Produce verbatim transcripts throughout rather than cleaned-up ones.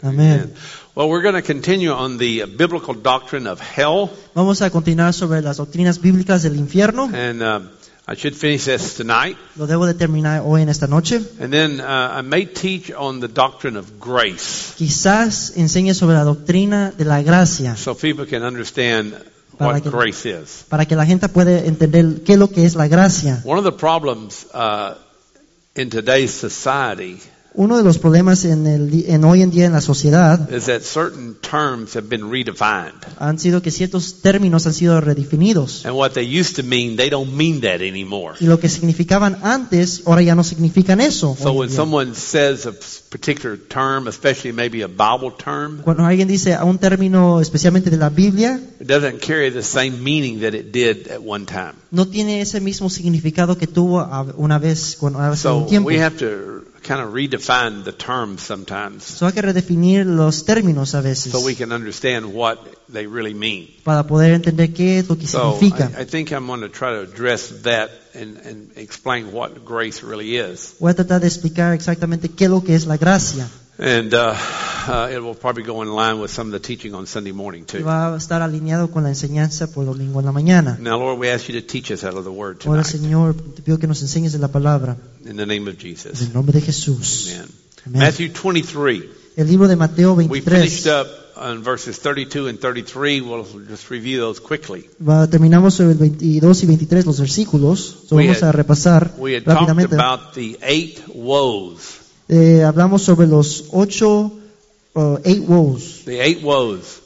Amén. Well, we're going to continue on the biblical doctrine of hell. Vamos a continuar sobre las doctrinas bíblicas del infierno. And uh, I should finish this tonight. Lo debo de terminar hoy en esta noche. And then uh, I may teach on the doctrine of grace, Quizás enseñe sobre la doctrina de la gracia so people can understand Para what que- grace is. para que la gente pueda entender qué es lo que es la gracia. One of the problems uh, in today's society Uno de los problemas en, el, di- en hoy en día en la sociedad is that certain terms have been redefined. han sido que ciertos términos han sido redefinidos. And what they used to mean, they don't mean that anymore. Y lo que significaban antes, ahora ya no significan eso. So hoy en when día. someone says a particular term, especially maybe a Bible term, Cuando alguien dice a un término especialmente de la Biblia, it doesn't carry the same meaning that it did at one time. no tiene ese mismo significado que tuvo a- una vez, cuando hace So un tiempo. we have to kind of redefine the terms sometimes So hay que redefinir los términos a veces so we can understand what they really mean. para poder entender qué es lo que So significa. I, I think I'm going to try to address that and, and explain what grace really is. Voy a tratar de explicar exactamente qué es lo que es la gracia. And uh, uh, it will probably go in line with some of the teaching on Sunday morning Y too. va a estar alineado con la enseñanza por domingo en la mañana. Now, Lord, we ask you to teach us out of the Word Ahora, tonight. Señor, te pido que nos enseñes de la palabra. In the name of En Jesus. el nombre de Jesús. Amen. Amén. Matthew twenty-three. El libro de Mateo We veintitrés. finished up on verses thirty-two and thirty-three. We'll just review those quickly. Va- terminamos sobre el veintidós y veintitrés los versículos. So We vamos had- a repasar We had talked rápidamente. about the eight woes. Eh, hablamos sobre los ocho, uh, eight woes. The eight woes.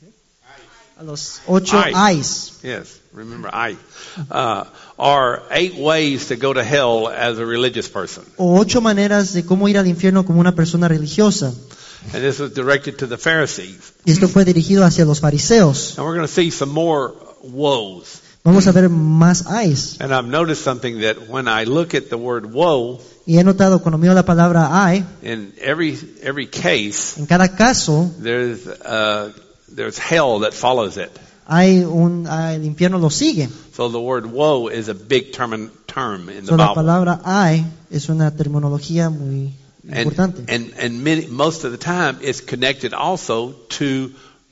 A los ocho Ay. ayes. Yes, remember I. Uh, are eight ways to go to hell as a religious person. O ocho maneras de cómo ir al infierno como una persona religiosa. And this was directed to the Pharisees. Y esto fue dirigido hacia los fariseos. And we're going to see some more woes. Vamos a ver más ayes. And I've noticed something that when I look at the word woe, Y he notado cuando miro la palabra ay, in every every case, en cada caso there's uh, there's hell that follows it. hay un, ah, el infierno lo sigue. So the word woe is a big term term in the So, la Bible. palabra ay es una terminología muy And, importante. and, and many, most of the time it's connected also to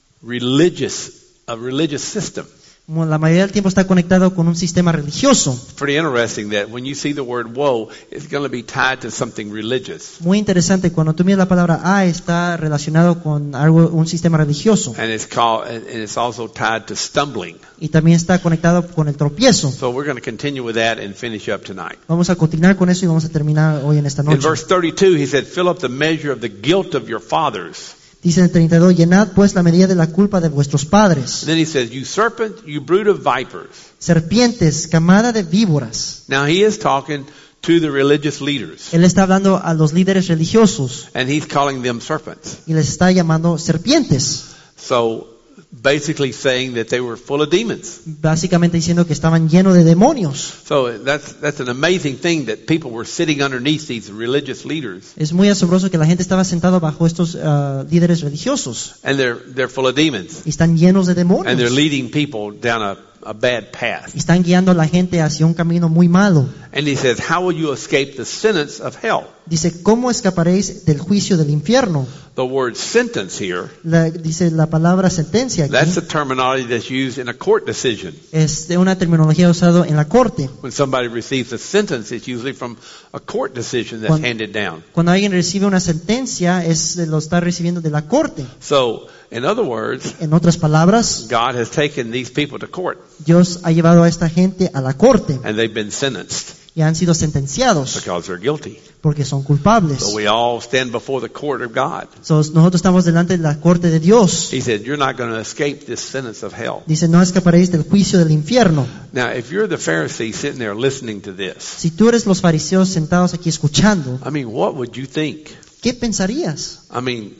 religious, a religious system. Como la mayoría del tiempo está conectado con un sistema religioso. Pretty interesting that when you see the word woe, it's going to be tied to something religious. Muy interesante, cuando tú miras la palabra ay está relacionado con algo, un sistema religioso. And it's called, and it's also tied to stumbling. Y también está conectado con el tropiezo. So we're going to continue with that and finish up tonight. Vamos a continuar con eso y vamos a terminar hoy en esta In noche. verse thirty-two, he said, fill up the measure of the guilt of your fathers. Dice en el treinta y dos, llenad pues la medida de la culpa de vuestros padres. And then he says, you serpent, you brood of vipers. Serpientes, camada de víboras. Now he is talking to the religious leaders. Él está hablando a los líderes religiosos And he's calling them serpents. y les está llamando serpientes. So basically saying that they were full of demons. Básicamente diciendo que estaban llenos de demonios. So that's that's an amazing thing that people were sitting underneath these religious leaders Es muy asombroso que la gente estaba sentada bajo estos ah, líderes religiosos and they're they're full of demons y están llenos de demonios. and they're leading people down a, a bad path. Y están guiando a la gente hacia un camino muy malo. And he says, how will you escape the sentence of hell? Dice, ¿cómo escaparéis del juicio del infierno? The word sentence here, La- dice la palabra sentencia aquí. that's the terminology that's used in a court decision. Es de una terminología usada en la corte. When somebody receives a sentence, it's usually from a court decision that's Cuando- handed down. Cuando alguien recibe una sentencia, es lo está recibiendo de la corte. So, in other words, En otras palabras, God has taken these people to court Dios ha llevado a esta gente a la corte and they've been sentenced y han sido sentenciados because they're guilty. porque son culpables. So we all stand before the court of God. So, nosotros estamos delante de la corte de Dios. He said, you're not going to escape this sentence of hell. Dice, no escaparéis del juicio del infierno. Now, if you're the Pharisee sitting there listening to this, Si tú eres los fariseos sentados aquí escuchando, I mean, what would you think? ¿qué pensarías? I mean,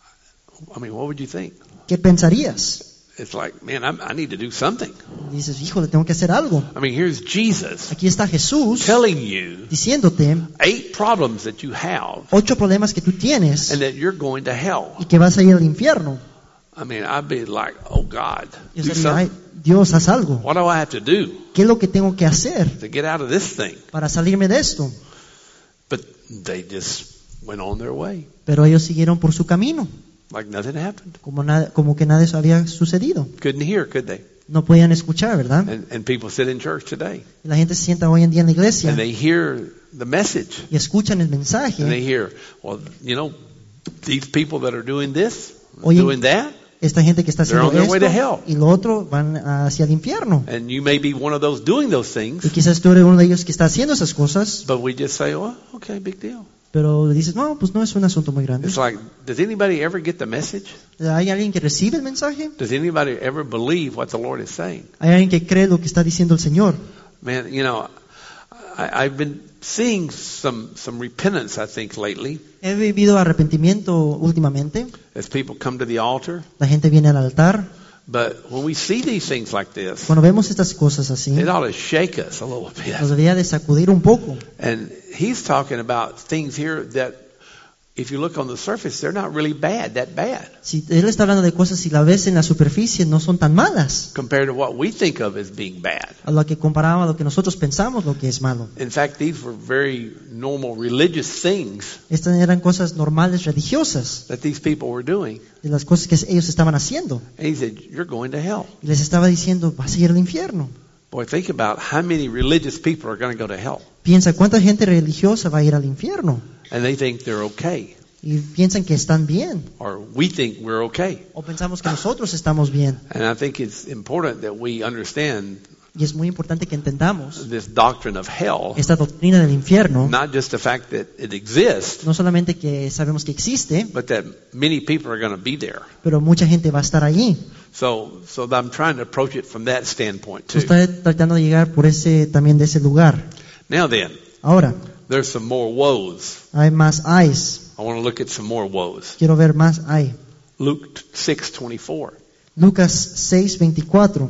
I mean, what would you think? ¿Qué pensarías? It's like, man, I'm, I need to do something. Dices, híjole, tengo que hacer algo. I mean, here's Jesus Aquí está Jesús telling you diciéndote eight problems that you have ocho problemas que tú tienes and that you're going to hell. y que vas a ir al infierno. I mean, I'd be like, oh God, Yo do diría, "Ay, something. Dios, haz algo. What do I have to do ¿Qué es lo que tengo que hacer to get out of this thing? para salirme de esto? But they just went on their way. Pero ellos siguieron por su camino. like nothing happened. como, nada, como que nada había sucedido. Couldn't hear, could they? No podían escuchar, ¿verdad? And, and people sit in church today, Y la gente se sienta hoy en día en la iglesia and they hear the message, y escuchan el and they mensaje. hear, well, you know, these people that are doing this, Oye, doing that, Esta gente que está they're haciendo on their way to hell. esto y lo otro van hacia el infierno. And you may be one of those doing those Y things, quizás tú eres uno de ellos que está haciendo esas cosas, but we just say, well, okay, big deal. pero dices, no, pues no es un asunto muy grande. It's like, does anybody ever get the message? ¿Hay alguien que recibe el mensaje? Does anybody ever believe what the Lord is saying? ¿Hay alguien que cree lo que está diciendo el Señor? Man, you know, I, I've been seeing some, some repentance, I think, lately, He vivido arrepentimiento últimamente. as people come to the altar. La gente viene al altar. But when we see these things like this, Cuando vemos estas cosas así, it ought to shake us a little nos bit. debería de sacudir un poco. And he's talking about things here that, if you look on the surface, they're not really bad, that bad, Si él está hablando de cosas, si la ves en la superficie, no son tan malas compared to what we think of as being bad. a lo que comparamos a lo que nosotros pensamos lo que es malo. In fact, these were very normal religious things Estas eran cosas normales religiosas, that these people were doing. de las cosas que ellos estaban haciendo. And he said, you're going to hell. Y les estaba diciendo, vas a ir al infierno. Boy, think about how many religious people are going to go to hell. Piensa cuánta gente religiosa va a ir al infierno. And they think they're okay. Y piensan que están bien. Or we think we're okay. O pensamos que nosotros estamos bien. And I think it's important that we understand Y es muy importante que entendamos this doctrine of hell, esta doctrina del infierno. not just the fact that it exists, No solamente que sabemos que existe, but that many people are going to be there. pero mucha gente va a estar allí. So, so I'm trying to approach it from that standpoint too. Está tratando de llegar por ese también de ese lugar. Now then, Ahora, there's some more woes. hay más ayes. I want to look at some more woes. Quiero ver más ay. Luke six twenty-four. Lucas seis veinticuatro.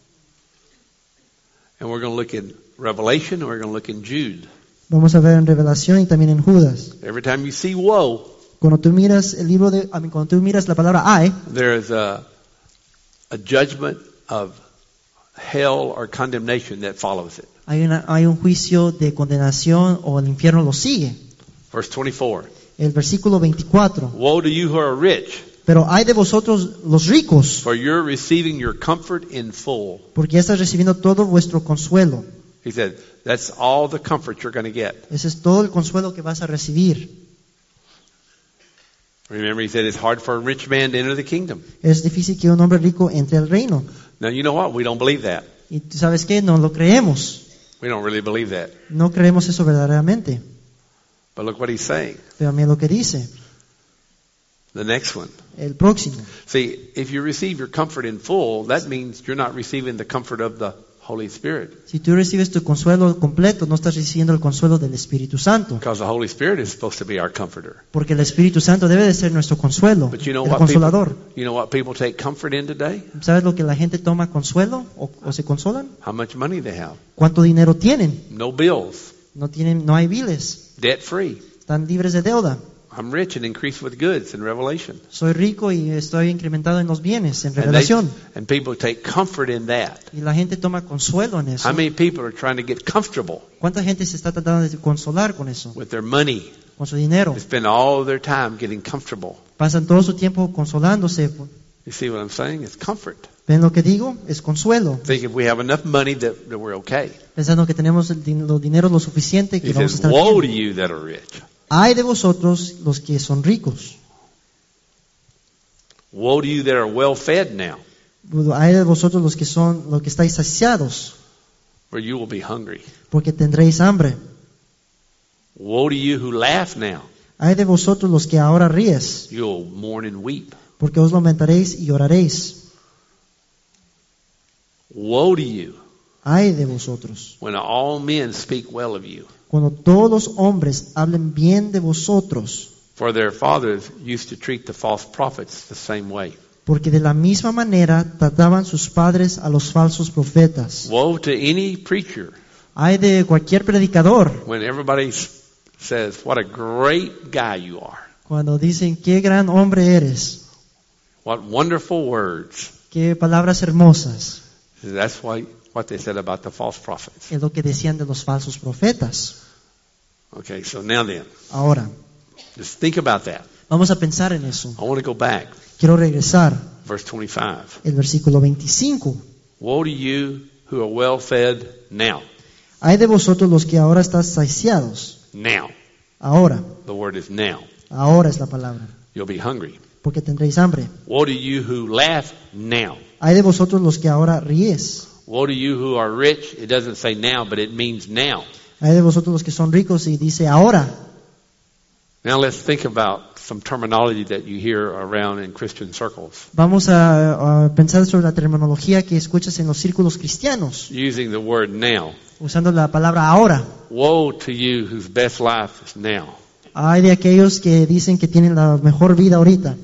And we're going to look in Revelation and we're going to look in Jude. Vamos a ver en Revelación y también en Judas. Every time you see woe, Cuando tú miras el libro de, a mí, cuando tú miras la palabra ay, there is a, a judgment of hell or condemnation that follows it. hay, una, hay un juicio de condenación o el infierno lo sigue. Verse twenty-four. El versículo veinticuatro. Woe to you who are rich, Pero hay de vosotros los ricos, for you're receiving your comfort in full. porque ya estás recibiendo todo vuestro consuelo. He said, that's all the comfort you're going to get. Ese es todo el consuelo que vas a recibir. Remember, he said it's hard for a rich man to enter the kingdom. Es difícil que un hombre rico entre al reino. Now, you know what? We don't believe that. Y tú sabes qué, no lo creemos. We don't really believe that. No creemos eso verdaderamente. But look what he's saying. Pero a mí lo que dice, The next one. el próximo. See, if you receive your comfort in full, that means you're not receiving the comfort of the Holy Spirit. Si tú recibes tu consuelo completo, no estás recibiendo el consuelo del Espíritu Santo. Because the Holy Spirit is supposed to be our comforter. Porque el Espíritu Santo debe de ser nuestro consuelo, But you know el what consolador. people, you know what people take comfort in today? ¿Sabes lo que la gente toma consuelo o, o se consolan? How much money they have. ¿Cuánto dinero tienen? No bills. No tienen, no hay biles. Debt free. Están libres de deuda. I'm rich and increased with goods in Revelation. Soy rico y estoy incrementado en los bienes, en And, they, revelación. and people take comfort in that. Y la gente toma consuelo en eso. How many people are trying to get comfortable ¿Cuánta gente se está tratando de consolar con eso? with their money? Con su dinero. They spend all of their time getting comfortable. Pasan todo su tiempo consolándose. You see what I'm saying? It's comfort. ¿Ven lo que digo? Es consuelo. Think if we have enough money that, that we're okay. Pensando que tenemos el din- los dineros lo suficiente que He vamos a says, estar woe to bien. you that are rich. Hay de vosotros los que son ricos. Woe to you that are well fed now, Hay de vosotros los que son, los que estáis saciados, for you will be hungry. porque tendréis hambre. Woe to you who laugh now, Hay de vosotros los que ahora ríes, you'll mourn and weep. porque os lamentaréis y lloraréis. Woe to you Hay de vosotros, when all men speak well of you, cuando todos los hombres hablen bien de vosotros, for their fathers used to treat the false prophets the same way. porque de la misma manera trataban sus padres a los falsos profetas. Woe to any preacher Hay de cualquier predicador, when everybody s- says, what a great guy you are. cuando dicen, qué gran hombre eres, What wonderful words. qué palabras hermosas. That's why what they said about the false prophets. Es lo que decían de los falsos profetas. Okay, so now then, Ahora, just think about that. Vamos a pensar en eso. I want to go back. Quiero regresar. Verse twenty-five. El versículo veinticinco. Woe to you who are well fed now. Hay de vosotros los que ahora están saciados. Now. Ahora. The word is now. Ahora es la palabra. You'll be hungry. Porque tendréis hambre. Woe to you who laugh now. Hay de vosotros los que ahora ríes. Woe to you who are rich. It doesn't say now, but it means now. Hay de vosotros los que son ricos y dice ahora. Now let's think about some terminology that you hear around in Christian circles. Vamos a, a pensar sobre la terminología que escuchas en los círculos cristianos, Using the word now. usando la palabra ahora. Woe to you whose best life is now. Hay de aquellos que dicen que tienen la mejor vida ahorita.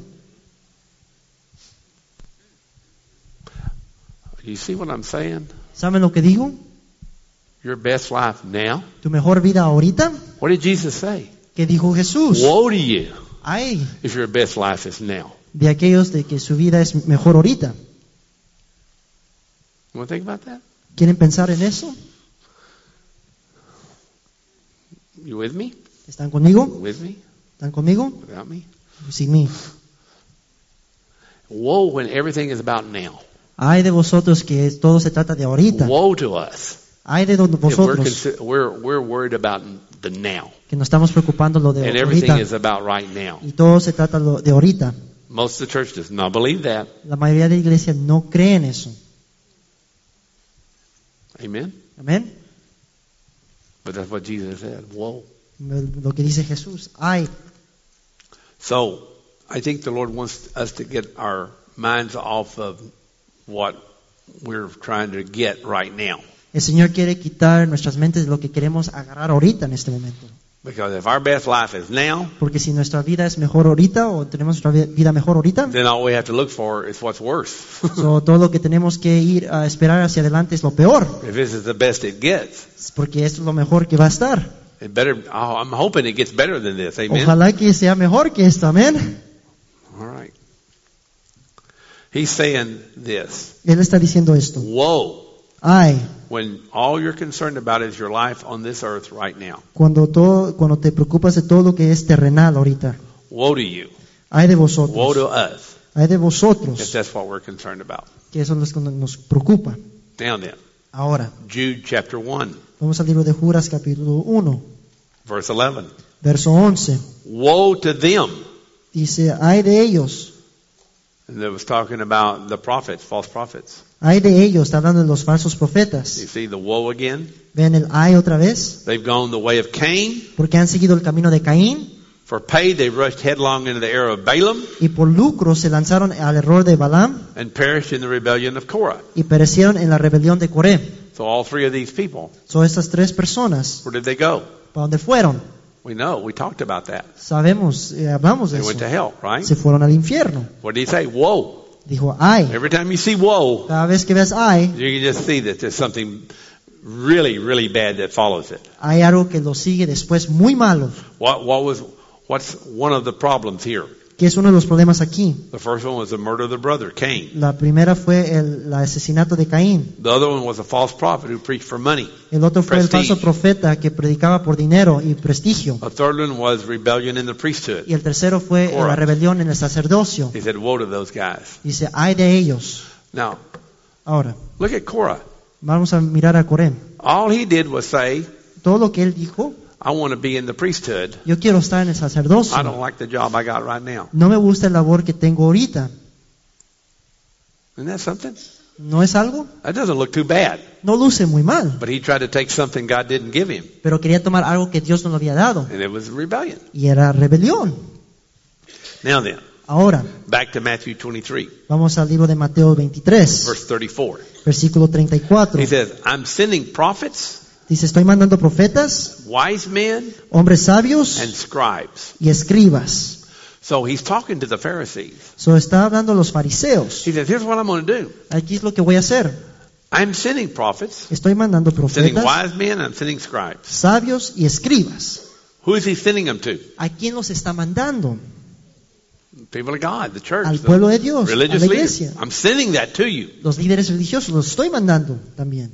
You see what I'm saying? ¿Saben lo que digo? Your best life now. ¿Tu mejor vida ahorita? What did Jesus say? ¿Qué dijo Jesús? Woe to you Ay, if your best life is now. de aquellos de que su vida es mejor ahorita. You want to think about that? ¿Quieren pensar en eso? You with me? ¿Están conmigo? With me? ¿Están conmigo? Without me? Sin mí. Woe when everything is about now. Hay de vosotros que todo se trata de ahorita. Woe to us Hay de donde if we're, vosotros consi- we're, we're worried about the now. que nos estamos preocupando lo de And everything ahorita. is about right now. Y todo se trata lo de ahorita. Most of the church does not believe that. La mayoría de la iglesia no cree en eso. Amen? Amén. But that's what Jesus said. Woe. Lo que dice Jesús. Ay. So, I think the Lord wants us to get our minds off of what we're trying to get right now. El Señor quiere quitar en nuestras mentes lo que queremos agarrar ahorita en este momento. Because if our best life is now, Porque si nuestra vida es mejor ahorita o tenemos nuestra vi- vida mejor ahorita, then all we have to look for is what's worse. so, todo lo que tenemos que ir a esperar hacia adelante es lo peor. If this is the best it gets, Porque esto es lo mejor que va a estar. it better. oh, I'm hoping it gets better than this. Amen. Ojalá que sea mejor que esto. Amén. All right. He's saying this. Él está diciendo esto. Woe Ay, when all you're concerned about is your life on this earth right now. cuando, todo, cuando te preocupas de todo lo que es terrenal ahorita. Woe to you. Hay de Woe vosotros. to us Hay de if vosotros. that's what we're concerned about. Que eso es lo que nos preocupa. Now then, Ahora, Jude chapter one, vamos al libro de Juras capítulo uno, verse eleven. verso once. Woe to them. Dice, hay de ellos. And it was talking about the prophets, false prophets. Hay de ellos, está hablando de los falsos You profetas. see the woe again? Ven el ay otra vez, They've gone the way of Cain. porque han seguido el camino de Caín For pay, they rushed headlong into the error of Balaam y por lucro se lanzaron al error de Balaam and perished in the rebellion of Korah. y perecieron en la rebelión de Coré. So all three of these people, Son estas tres personas. where did they go? ¿Para dónde fueron? We know. We talked about that. Sabemos, eh, hablamos de They went to eso. hell, right? Se fueron al infierno. What did he say? Woe. Dijo, ay. Every time you see woe, Cada vez que ves ay, you can just see that there's something really, really bad that follows it. hay algo que lo sigue después muy malo, What, what was, what's one of the problems here? que es uno de los problemas aquí. The first one was the murder of the brother, Cain. La primera fue el, el asesinato de Caín. The other one was a false prophet who preached for money. El otro fue el Prestige. falso profeta que predicaba por dinero y prestigio. A third one was rebellion in the priesthood. Y el tercero fue eh, la rebelión en el sacerdocio. He said, woe to those guys. Dice, ay de ellos. Now, Ahora, look at Korah. vamos a mirar a Coré. All he did was say, Todo lo que él dijo, I want to be in the priesthood. yo quiero estar en el I sacerdocio. don't like the job I got right now. No me gusta el labor que tengo ahorita. Isn't that something? ¿No es algo? That doesn't look too bad. No luce muy mal. But he tried to take something God didn't give him. Pero quería tomar algo que Dios no le había dado. And it was rebellion. Y era rebelión. Now then, Ahora, back to Matthew twenty-three, vamos al libro de Mateo veintitrés, verse thirty-four. versículo treinta y cuatro. He says, I'm sending prophets, Dice, estoy mandando profetas, wise men, hombres sabios and scribes. y escribas. So he's talking to the Pharisees. So está hablando a los fariseos. He says, here's what I'm going to do. Aquí es lo que voy a hacer. I'm sending prophets, Estoy mandando I'm sending profetas, wise men, I'm sending scribes. sabios y escribas. Who is he sending them to? ¿A quién los está mandando? People of God, the church, Al the pueblo de Dios, a religious la leaders. iglesia. I'm sending that to you. Los líderes religiosos los estoy mandando también.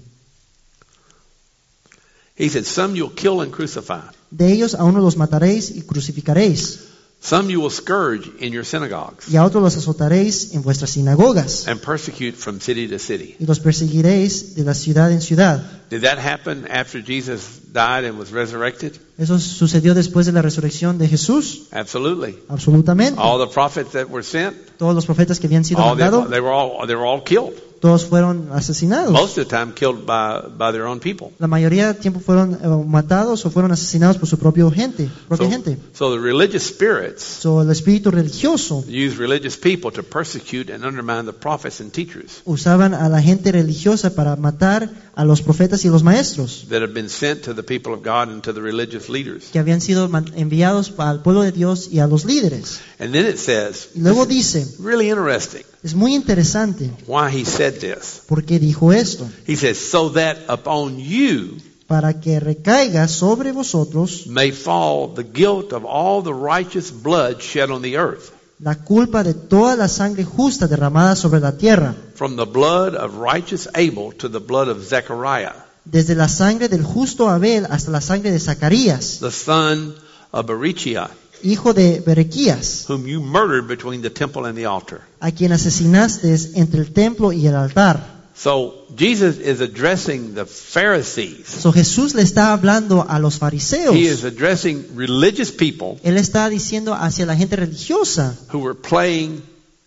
He said, some you'll kill and crucify. De ellos a uno los mataréis y crucificaréis. Some you will scourge in your synagogues y a otros los azotaréis en vuestras sinagogas, and persecute from city to city. y los perseguiréis de la ciudad en ciudad. Did that happen after Jesus died and was resurrected? ¿Eso sucedió después de la resurrección de Jesús? Absolutely. Absolutamente. All the prophets that were sent, Todos los profetas que habían sido all the, mandados, they were all they were all killed. todos fueron asesinados. Most of the time killed by by their own people. La mayoría del tiempo fueron eh, matados o fueron asesinados por su propia gente. Propia So, gente. so the religious spirits So, el espíritu religioso use religious people to persecute and undermine the prophets and teachers usaban a la gente religiosa para matar a los profetas y los maestros that have been sent to the people of God and to the religious leaders. que habían sido man- enviados al pueblo de Dios y a los líderes. And then it says, Y luego this dice, is really interesting es muy interesante why he said this. por qué dijo esto, He says, so that upon you para que recaiga sobre vosotros may fall the guilt of all the righteous blood shed on the earth, la culpa de toda la sangre justa derramada sobre la tierra, from the blood of righteous Abel to the blood of Zechariah, desde la sangre del justo Abel hasta la sangre de Zacarías, the son of Berechiah, hijo de Berequías, whom you murdered between the temple and the altar. a quien asesinaste entre el templo y el altar. So Jesus is addressing the Pharisees. So, Jesús le está hablando a los fariseos. He is addressing religious people Él está diciendo hacia la gente religiosa who were playing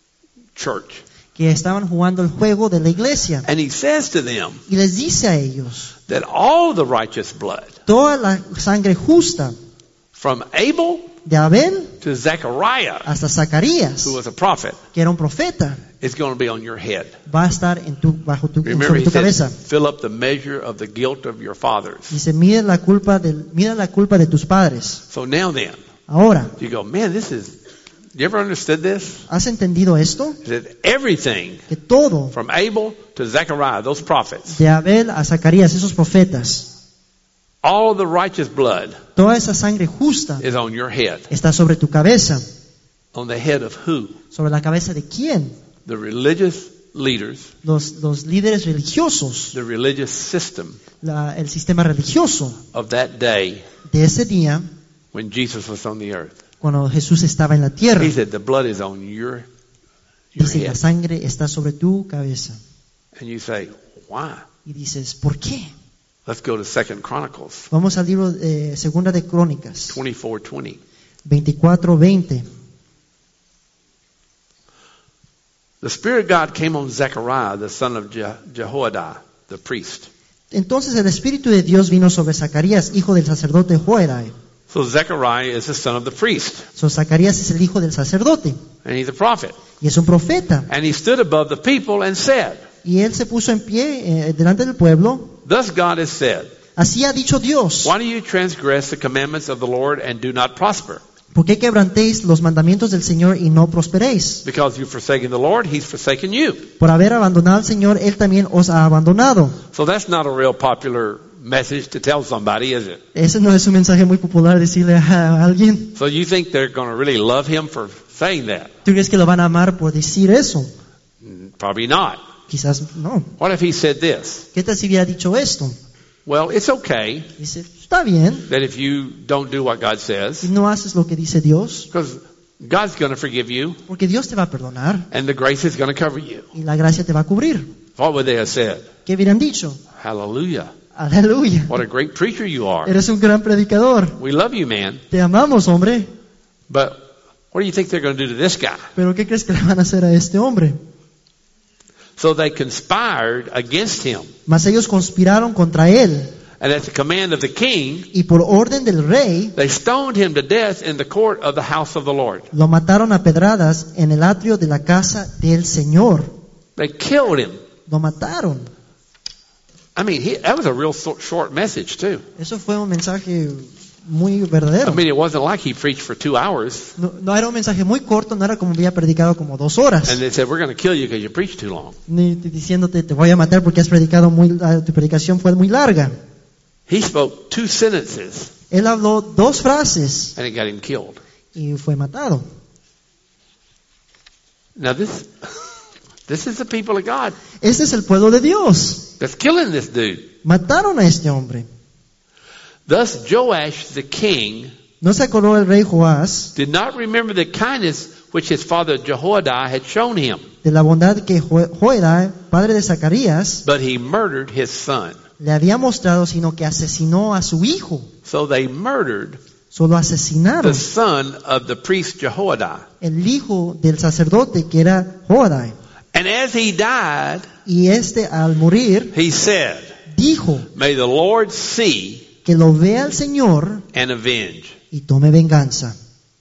church. que estaban jugando el juego de la iglesia. And he says to them Y les dice a ellos, that all the righteous blood, toda la sangre justa, from Abel de Abel to Zechariah, hasta Zacarías, who was a prophet, que era un profeta, is going to be on your head. va a estar en tu, bajo tu, Remember, sobre he tu said, cabeza. fill up the measure of the guilt of your fathers. Dice, mira la culpa del, mira la culpa de tus padres. So now then, Ahora, you go, man, this is, you ever understood this? ¿has entendido esto? That everything Que todo, from Abel to Zechariah, those prophets, de Abel a Zacarías, esos profetas, all the righteous blood toda esa sangre justa is on your head. está sobre tu cabeza. On the head of who? ¿Sobre la cabeza de quién? The religious leaders, Los, los líderes religiosos, the religious system la- el sistema religioso of that day de ese día, when Jesus was on the earth. cuando Jesús estaba en la tierra. He said, the blood is on your, your Dice, la head. sangre está sobre tu cabeza. And you say, why? Y dices, ¿por qué? Let's go to Second Chronicles Vamos al libro de Segunda de Crónicas, twenty-four twenty. veinticuatro veinte. The Spirit of God came on Zechariah, the son of Je- Jehoiada, the priest. Entonces el Espíritu de Dios vino sobre Zacarías, hijo del sacerdote Joedai. So Zechariah is the son of the priest, So, Zacarías es el hijo del sacerdote and he's a prophet. y es un profeta. And he stood above the people and said, Y él se puso en pie eh, delante del pueblo. thus God has said, Así ha dicho Dios, why do you transgress the commandments of the Lord and do not prosper? ¿por qué quebrantéis los mandamientos del Señor y no prosperéis? Because you've forsaken the Lord, he's forsaken you. Por haber abandonado al Señor, Él también os ha abandonado. So that's not a real popular message to tell somebody, is it? Ese no es un mensaje muy popular decirle a alguien. So you think they're going to really love him for saying that? ¿Tú crees que lo van a amar por decir eso? Probably not. Quizás no. What if he said this? ¿Qué tal si hubiera dicho esto? Well, it's okay Dice, está bien, that if you don't do what God says, si no haces lo que dice Dios, because God's going to forgive you porque Dios te va a perdonar and the grace is going to cover you. y la gracia te va a cubrir. What would they have said? ¿Qué hubieran dicho? Hallelujah. Aleluya. What a great preacher you are. Eres un gran predicador. We love you, man. Te amamos, hombre. But what do you think they're going to do to this guy? Pero ¿qué crees que le van a hacer a este hombre? So they conspired against him. Mas ellos conspiraron contra él And at the command of the king, y por orden del rey they stoned him to death in the court of the house of the Lord. lo mataron a pedradas en el atrio de la casa del Señor. They killed him. Lo mataron. I mean, he, that was a real so- short message, too. Eso fue un mensaje muy I verdadero. mean, it wasn't like he preached for two hours. No, no era un mensaje muy corto, no era como había predicado como dos horas. And they said, we're going to kill you because you preached too long. Ni t- diciéndote te voy a matar porque has predicado muy, ah, tu predicación fue muy larga. He spoke two sentences Él habló dos frases and it got him killed. y fue matado. Now this, this is the people of God Este es el pueblo de Dios. that's killing this dude. Mataron a este hombre. Thus Joash the king ¿No se acordó el rey Joás did not remember the kindness which his father Jehoiada had shown him, de la bondad que Jo- Joiada, padre de Zacarías, but he murdered his son. le había mostrado, sino que asesinó a su hijo? So they murdered Solo asesinaron the son of the priest Jehoiada. el hijo del sacerdote que era Joiada. And as he died, Y este al morir he said, dijo may the Lord see que lo vea el Señor and avenge. y tome venganza.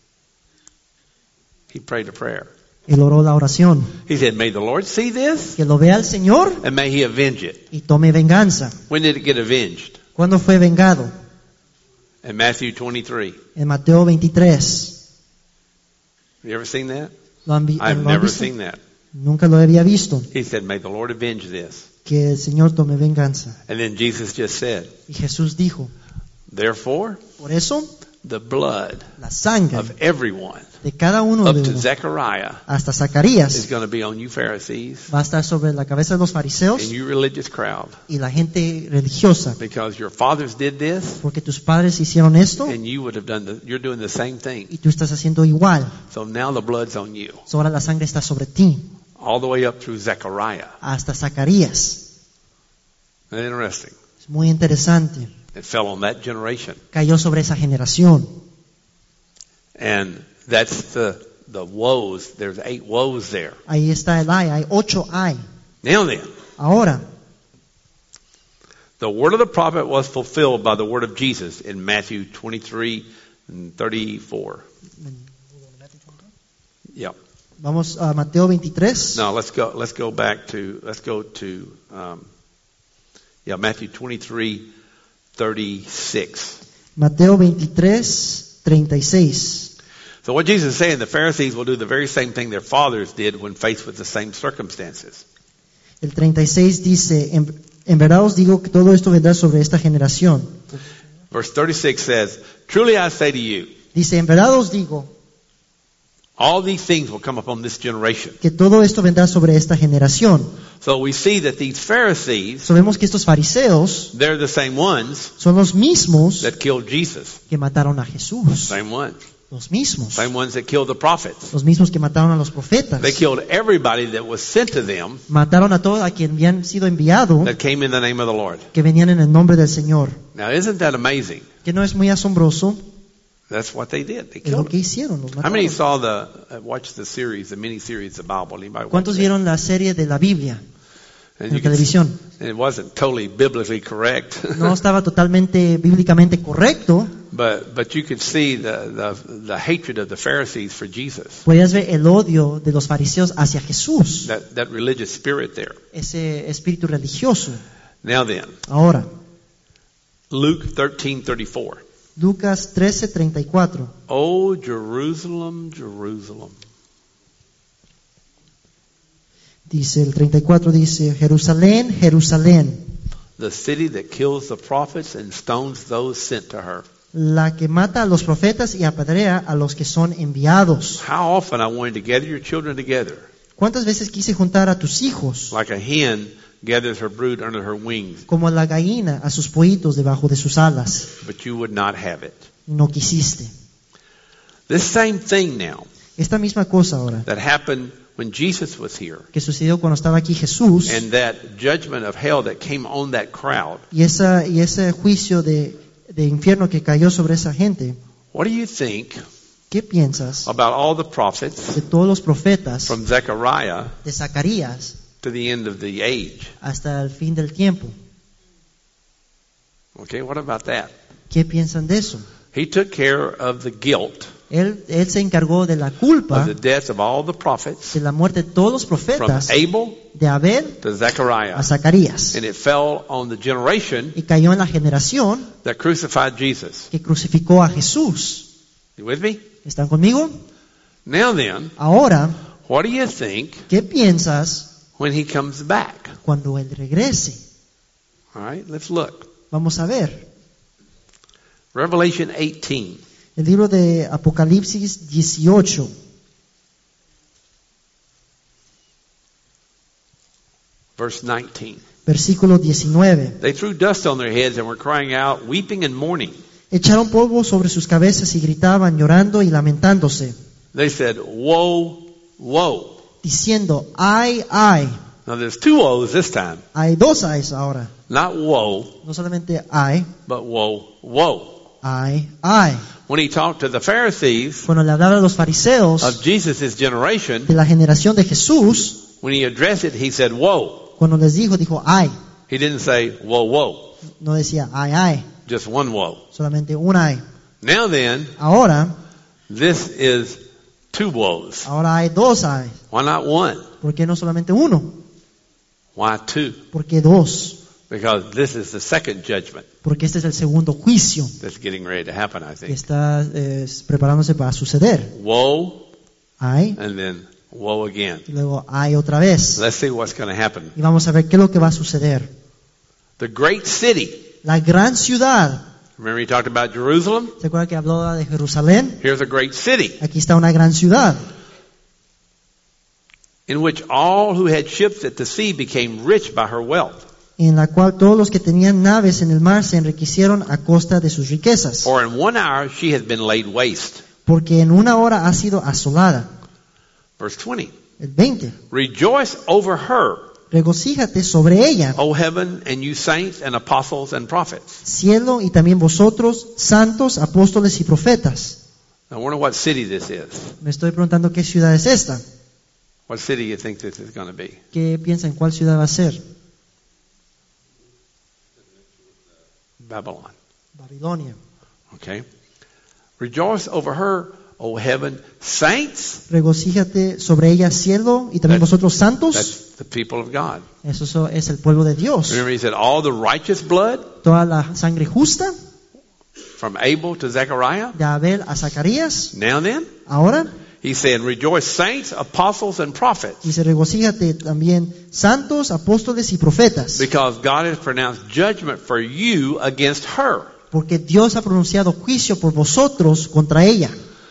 He prayed a prayer. Él oró la oración. He said, may the Lord see this Que lo vea el Señor and may he avenge it. y tome venganza. When did it get avenged? ¿Cuándo fue vengado? In Matthew twenty-three. En Mateo veintitrés. Have you ever seen that? ¿Lo han, vi- I've lo han never visto? seen that. Nunca lo había visto. He said, may the Lord avenge this. Que el Señor tome venganza. And then Jesus just said, Y Jesús dijo, therefore, por eso the blood la sangre of everyone de cada uno up de to uno Zechariah hasta is Zacarías going to be on you Pharisees va a estar sobre la cabeza de los fariseos and you religious crowd, y la gente religiosa. because your fathers did this Porque tus padres hicieron esto and you would have done the, you're doing the same thing. y tú estás haciendo igual. So now the blood's on you, So ahora la sangre está sobre ti all the way up through Zechariah. hasta Zacarías. Isn't that interesting? Es muy interesante. It fell on that generation. Cayó sobre esa generación. And that's the, the woes. There's eight woes there. Ahí está el ay, hay ocho ay. Now then, Ahora, the word of the prophet was fulfilled by the word of Jesus in Matthew twenty-three and thirty-four. Yep. vamos a Mateo veintitrés. No, let's go. Let's go back to. Let's go to. Um, yeah, Matthew twenty-three, thirty-six. Mateo veintitrés, treinta y seis. So what Jesus is saying, the Pharisees will do the very same thing their fathers did when faced with the same circumstances. El treinta y seis dice, en, en verdad os digo que todo esto vendrá sobre esta generación. Verse thirty-six says, "Truly I say to you, Dice, en verdad os digo all these things will come upon this generation." que todo esto vendrá sobre esta generación. So we see that these Pharisees, Sabemos que estos fariseos they're the same ones son los mismos that killed Jesus. que mataron a Jesús. Same ones. Los mismos. Same ones that killed the prophets. Los mismos que mataron a los profetas. They killed everybody that was sent to them Mataron a todos a quien habían sido enviados, that came in the name of the Lord. que venían en el nombre del Señor. Now, isn't that amazing? Que no es muy asombroso. That's what they did. They Es lo killed que them. hicieron. Los How many mataron. saw the, uh, watched the series, the mini-series of the Bible? Anybody watch ¿Cuántos that? vieron la serie de la Biblia And en you can see- televisión? It wasn't totally biblically correct, No estaba totalmente bíblicamente correcto. but but you could see the, the the hatred of the Pharisees for Jesus. Podías ver el odio de los fariseos hacia Jesús. That that religious spirit there. Ese espíritu religioso. Now then, Ahora, Luke thirteen thirty-four. Lucas trece treinta y cuatro. Oh, Jerusalem, Jerusalem. Dice el treinta y cuatro, dice, Jerusalén, Jerusalén, The city that kills the prophets and stones those sent to her. la que mata a los profetas y apedrea a los que son enviados. How often I wanted to gather your children together, ¿Cuántas veces quise juntar a tus hijos like a hen gathers her brood under her wings, como la gallina a sus pollitos debajo de sus alas? but you would not have it. No quisiste. This same thing now Esta misma cosa ahora that happened when Jesus was here, que sucedió cuando estaba aquí Jesús and that judgment of hell that came on that crowd. y, esa, y ese juicio de, de infierno que cayó sobre esa gente. What do you think ¿Qué piensas about all the prophets de todos los profetas from Zechariah de Zacarías to the end of the age? hasta el fin del tiempo? Okay, what about that? ¿Qué piensan de eso? He took care of the guilt Él, él se encargó de la of culpa the death of all the prophets de la muerte de todos los from profetas, Abel de Abel to Zechariah. a Zacarías. And it fell on the generation Y cayó en la generación that crucified Jesus. que crucificó a Jesús. You with me? ¿Están conmigo? Now then, Ahora, what do you think ¿qué piensas when he comes back? cuando Él regrese? All right, let's look. Vamos a ver. Revelation eighteen. El libro de Apocalipsis dieciocho. Verse nineteen. Versículo diecinueve. They threw dust on their heads and were crying out, weeping and mourning. Echaron polvo sobre sus cabezas y gritaban, llorando y lamentándose, They said, woe, woe. diciendo, ay, ay. Now there's two woes this time. Hay dos ayes ahora. Not woe, No solamente ay, but woe, woe. ay, ay. When he talked to the Pharisees Cuando le hablaba a los fariseos of Jesus' generation, de la generación de Jesús, when he addressed it, he said, woe. cuando les dijo, dijo ay. He didn't say, woe, woe. No decía ay, ay. Just one woe. Solamente un ay. Now then, Ahora, this is two woes. ahora hay dos ay. Why not one? ¿Por qué no solamente uno? Why two? ¿Por qué dos? Because this is the second judgment Porque este es el segundo juicio that's getting ready to happen, I que think. está eh, preparándose para suceder. Woe, Ay, and then woe again. y luego ay otra vez. Let's see what's going to happen. Y vamos a ver qué es lo que va a suceder. The great city. La gran ciudad. Remember he talked about Jerusalem? ¿Se acuerdan que habló de Jerusalén? Here's a great city Aquí está una gran ciudad, in which all who had ships at the sea became rich by her wealth. en la cual todos los que tenían naves en el mar se enriquecieron a costa de sus riquezas. For in one hour she has been laid waste. Porque en una hora ha sido asolada. Verse twenty. El veinte. Rejoice over her, Regocíjate sobre ella, O heaven, and you saints and apostles and prophets. cielo, y también vosotros, santos, apóstoles y profetas. I wonder what city this is. Me estoy preguntando qué ciudad es esta. What city you think this is going to be? ¿Qué piensan cuál ciudad va a ser? Babylon. Babilonia. Okay. Rejoice over her, O heaven, saints. Regocíjate sobre ella, cielo, y también That- vosotros, santos. That's the people of God. Eso so- es el pueblo de Dios. Remember he said all the righteous blood Toda la sangre justa, from Abel to Zechariah. de Abel a Zacarías. Now then, Ahora, he's saying rejoice saints, apostles and prophets. dice, regocíjate también, santos, apóstoles y profetas. Because God has pronounced judgment for you against her. Porque Dios ha pronunciado juicio por vosotros contra ella.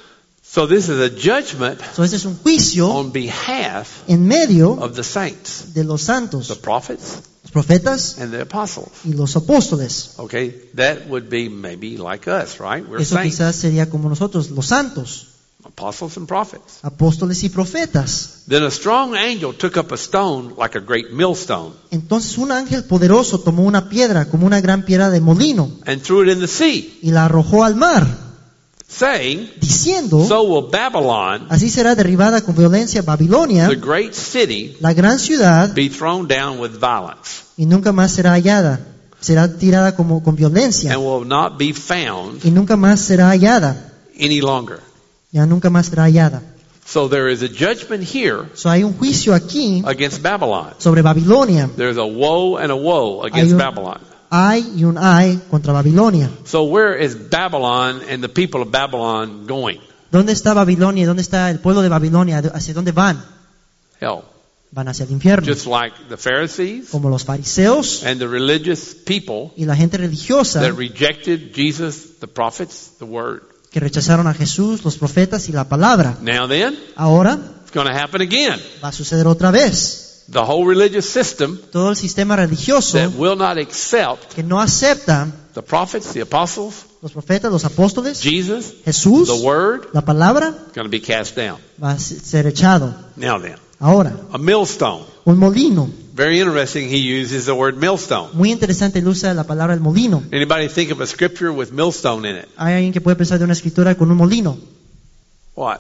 So this is a judgment So, este es un juicio on behalf en medio of the saints, de los santos, the prophets los profetas and the apostles. y los apóstoles. Okay, that would be maybe like us, right? We're Eso saints, quizás sería como nosotros, los santos, apostles and prophets. apóstoles y profetas. Then a strong angel took up a stone like a great millstone Entonces un ángel poderoso tomó una piedra como una gran piedra de molino and threw it in the sea, y la arrojó al mar, saying, diciendo, so will Babylon, así será derribada con violencia Babilonia, the great city, la gran ciudad, be thrown down with violence y nunca más será hallada. Será tirada como con violencia and will not be found y nunca más será hallada. any longer. Ya nunca más será hallada. So there is a judgment here So, hay un juicio aquí against Babylon. sobre Babilonia. There's a woe and a woe against Hay un- Babylon. Hay y un hay contra Babilonia. So where is Babylon and the people of Babylon going? ¿Dónde está Babilonia? ¿Dónde está el pueblo de Babilonia? ¿Hacia dónde van? Hell. Van hacia el infierno. Just like the Pharisees Como los fariseos and the religious people y la gente religiosa that rejected Jesus, the prophets, the word. que rechazaron a Jesús, los profetas y la palabra. Now then, Ahora it's going to happen again. va a suceder otra vez. The whole religious system Todo el sistema religioso that will not accept que no acepta the prophets, the apostles, los profetas, los apóstoles, Jesus, Jesús, the word, la palabra, going to be cast down. va a ser echado. Now then, Ahora, a millstone. un molino. Very interesting, he uses the word millstone. Muy interesante, él usa la palabra el molino. Anybody think of a scripture with millstone in it? Hay alguien que puede pensar de una escritura con un molino. What?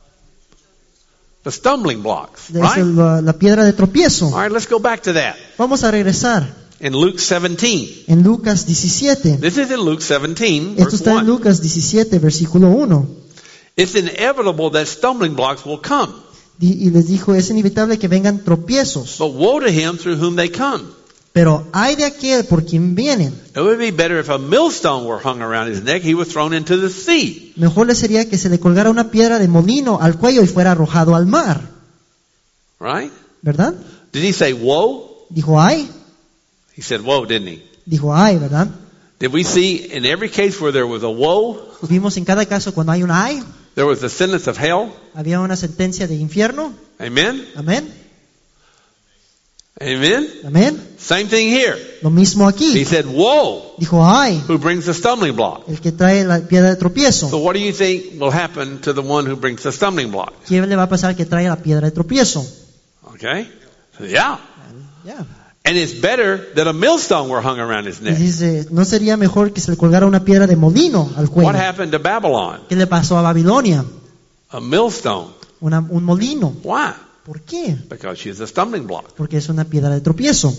The stumbling blocks, Es right? el- la, la piedra de tropiezo. All right, let's go back to that. Vamos a regresar In Luke seventeen. en Lucas diecisiete. This is in Luke seventeen, Esto verse está en one. Lucas diecisiete, versículo uno. It's inevitable that stumbling blocks will come. Di- Y les dijo, es inevitable que vengan tropiezos. But woe to him through whom they come. Pero hay de aquel por quien vienen. It would be better if a millstone were hung around his neck, he was thrown into the sea. Mejor le sería que se le colgara una piedra de molino al cuello y fuera arrojado al mar. Right? ¿Verdad? Did he say woe? Dijo, ay. He said woe, didn't he? Dijo, ay, ¿verdad? Did we see in every case where there was a woe, Vimos en cada caso cuando hay un ay, there was the sentence of hell? había una sentencia de infierno. Amen? Amén. Amen? Amén. Same thing here. Lo mismo He aquí. said, woe, Dijo, ay, who brings the stumbling block. el que trae la piedra de So tropiezo. what do you think will happen to the one who brings the stumbling block? ¿Qué le va a pasar al que trae la piedra de tropiezo? Okay? So, yeah. Ya. And it's better that a millstone were hung around his Y neck. dice, ¿no sería mejor que se le colgara una piedra de molino al What cuello? happened to Babylon? ¿Qué le pasó a Babilonia? A millstone. Una- un molino. Why? ¿Por qué? Because she's a stumbling block. Porque es una piedra de tropiezo.